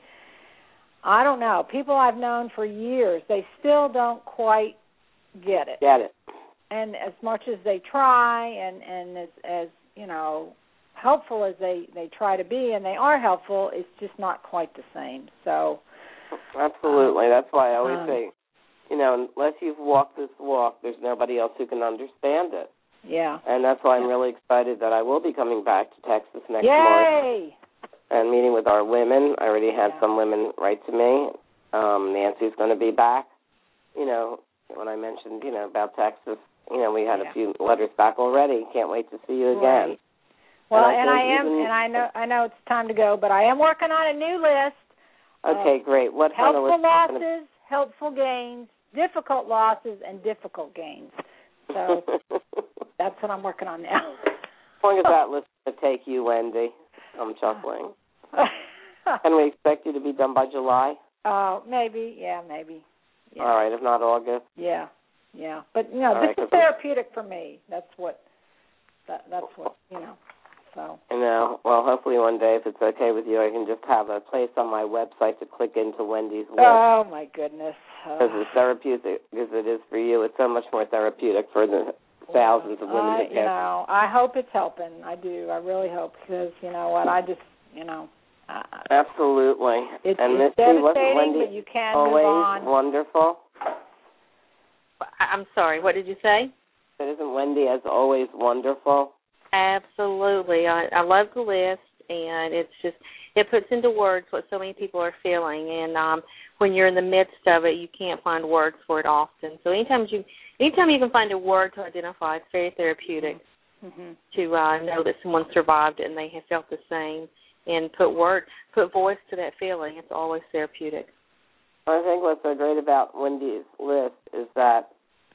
[SPEAKER 3] I don't know. People I've known for years, they still don't quite get it.
[SPEAKER 2] Get it.
[SPEAKER 3] And as much as they try, and and as as you know, helpful as they, they try to be, and they are helpful, it's just not quite the same. So,
[SPEAKER 2] absolutely.
[SPEAKER 3] Um,
[SPEAKER 2] That's why I always
[SPEAKER 3] um,
[SPEAKER 2] say, you know, unless you've walked this walk, there's nobody else who can understand it.
[SPEAKER 3] Yeah.
[SPEAKER 2] And that's why I'm
[SPEAKER 3] yeah.
[SPEAKER 2] really excited that I will be coming back to Texas next
[SPEAKER 3] Yay!
[SPEAKER 2] March and meeting with our women. I already had
[SPEAKER 3] yeah. some
[SPEAKER 2] some women write to me. Um, Nancy's going to be back. You know, when I mentioned, you know, about Texas, you know, we had
[SPEAKER 3] yeah.
[SPEAKER 2] a few letters back already. Can't wait to see you again.
[SPEAKER 3] Right. Well,
[SPEAKER 2] and I,
[SPEAKER 3] and I am,
[SPEAKER 2] even,
[SPEAKER 3] and I know, I know it's time to go, but I am working on a new list.
[SPEAKER 2] Okay, great. What kind of
[SPEAKER 3] helpful
[SPEAKER 2] list?
[SPEAKER 3] losses, helpful gains, difficult losses, and difficult gains. So that's what I'm working on now.
[SPEAKER 2] How long is that list to take you, Wendy? I'm chuckling. Can we expect you to be done by July?
[SPEAKER 3] Oh, uh, maybe. Yeah, maybe. Yeah.
[SPEAKER 2] All right, if not August.
[SPEAKER 3] Yeah, yeah. But, you know,
[SPEAKER 2] All
[SPEAKER 3] this
[SPEAKER 2] right,
[SPEAKER 3] is therapeutic for me. That's what, that, that's what, you know, so.
[SPEAKER 2] I know. Well, hopefully one day, if it's okay with you, I can just have a place on my website to click into Wendy's list.
[SPEAKER 3] Oh, my goodness.
[SPEAKER 2] Because uh, as therapeutic as it is for you, it's so much more therapeutic for the thousands of women
[SPEAKER 3] I,
[SPEAKER 2] that
[SPEAKER 3] you
[SPEAKER 2] get.
[SPEAKER 3] know, I hope it's helping. I do. I really hope, because, you know what, I just, you know. Uh,
[SPEAKER 2] Absolutely.
[SPEAKER 3] It's,
[SPEAKER 2] and
[SPEAKER 3] it's
[SPEAKER 2] Misty, wasn't
[SPEAKER 3] devastating,
[SPEAKER 2] Wendy
[SPEAKER 3] but you can
[SPEAKER 2] always
[SPEAKER 3] move on.
[SPEAKER 2] wonderful?
[SPEAKER 4] I'm sorry, what did you say?
[SPEAKER 2] But isn't Wendy, as always, wonderful?
[SPEAKER 4] Absolutely. I, I love the list, and it's just, it puts into words what so many people are feeling. And um, when you're in the midst of it, you can't find words for it often. So anytime you, anytime you can find a word to identify, it's very therapeutic
[SPEAKER 3] mm-hmm.
[SPEAKER 4] to uh, know that someone survived it and they have felt the same. And put word, put voice to that feeling. It's always therapeutic.
[SPEAKER 2] I think what's so great about Wendy's list is that,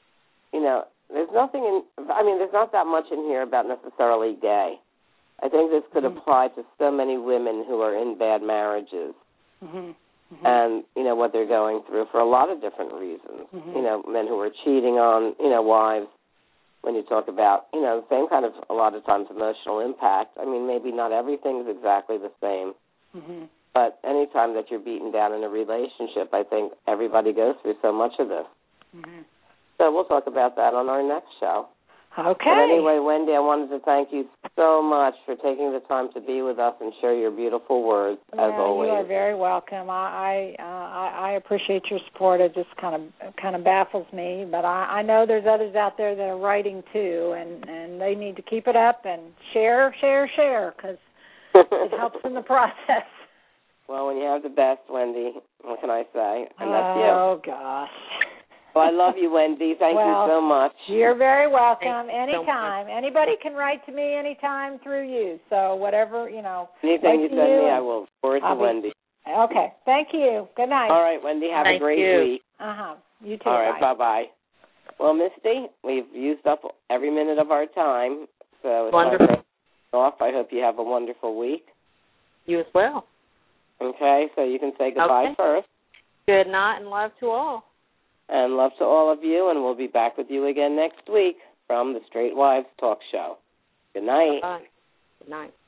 [SPEAKER 2] you know, there's nothing in, I mean, there's not that much in here about necessarily gay. I think this could
[SPEAKER 3] mm-hmm.
[SPEAKER 2] apply to so many women who are in bad marriages
[SPEAKER 3] mm-hmm. Mm-hmm.
[SPEAKER 2] and, you know, what they're going through for a lot of different reasons.
[SPEAKER 3] Mm-hmm.
[SPEAKER 2] You know, men who are cheating on, you know, wives. When you talk about, you know, the same kind of, a lot of times, emotional impact. I mean, maybe not everything's exactly the same.
[SPEAKER 3] Mm-hmm.
[SPEAKER 2] But any time that you're beaten down in a relationship, I think everybody goes through so much of this.
[SPEAKER 3] Mm-hmm.
[SPEAKER 2] So we'll talk about that on our next show.
[SPEAKER 3] Okay.
[SPEAKER 2] But anyway, Wendy, I wanted to thank you so much for taking the time to be with us and share your beautiful words,
[SPEAKER 3] yeah,
[SPEAKER 2] as always.
[SPEAKER 3] You are very welcome. I I, uh, I I appreciate your support. It just kind of kind of baffles me, but I, I know there's others out there that are writing too, and, and they need to keep it up and share, share, share, because it helps in the process.
[SPEAKER 2] Well, when you have the best, Wendy, what can I say? And that's you.
[SPEAKER 3] Oh, gosh.
[SPEAKER 2] Well, I love you, Wendy. Thank
[SPEAKER 3] well,
[SPEAKER 2] you so much.
[SPEAKER 3] You're very welcome.
[SPEAKER 4] Thank you
[SPEAKER 3] anytime.
[SPEAKER 4] so
[SPEAKER 3] Anybody can write to me anytime through you. So whatever, you know.
[SPEAKER 2] Anything you send
[SPEAKER 3] you
[SPEAKER 2] me, I will forward to
[SPEAKER 3] be,
[SPEAKER 2] Wendy.
[SPEAKER 3] Okay. Thank you. Good night.
[SPEAKER 2] All right, Wendy. Have
[SPEAKER 4] Thank
[SPEAKER 2] a great
[SPEAKER 4] you.
[SPEAKER 2] week.
[SPEAKER 3] Uh-huh. You too.
[SPEAKER 2] All right.
[SPEAKER 3] Bye.
[SPEAKER 2] Bye-bye. Well, Misty, we've used up every minute of our time. So it's
[SPEAKER 4] Wonderful.
[SPEAKER 2] time for us off. I hope you have a wonderful week.
[SPEAKER 4] You as well.
[SPEAKER 2] Okay, so you can say goodbye
[SPEAKER 4] Okay.
[SPEAKER 2] first.
[SPEAKER 4] Good night and love to all.
[SPEAKER 2] And love to all of you, and we'll be back with you again next week from the Straight Wives Talk Show. Good night.
[SPEAKER 4] Bye. Good night.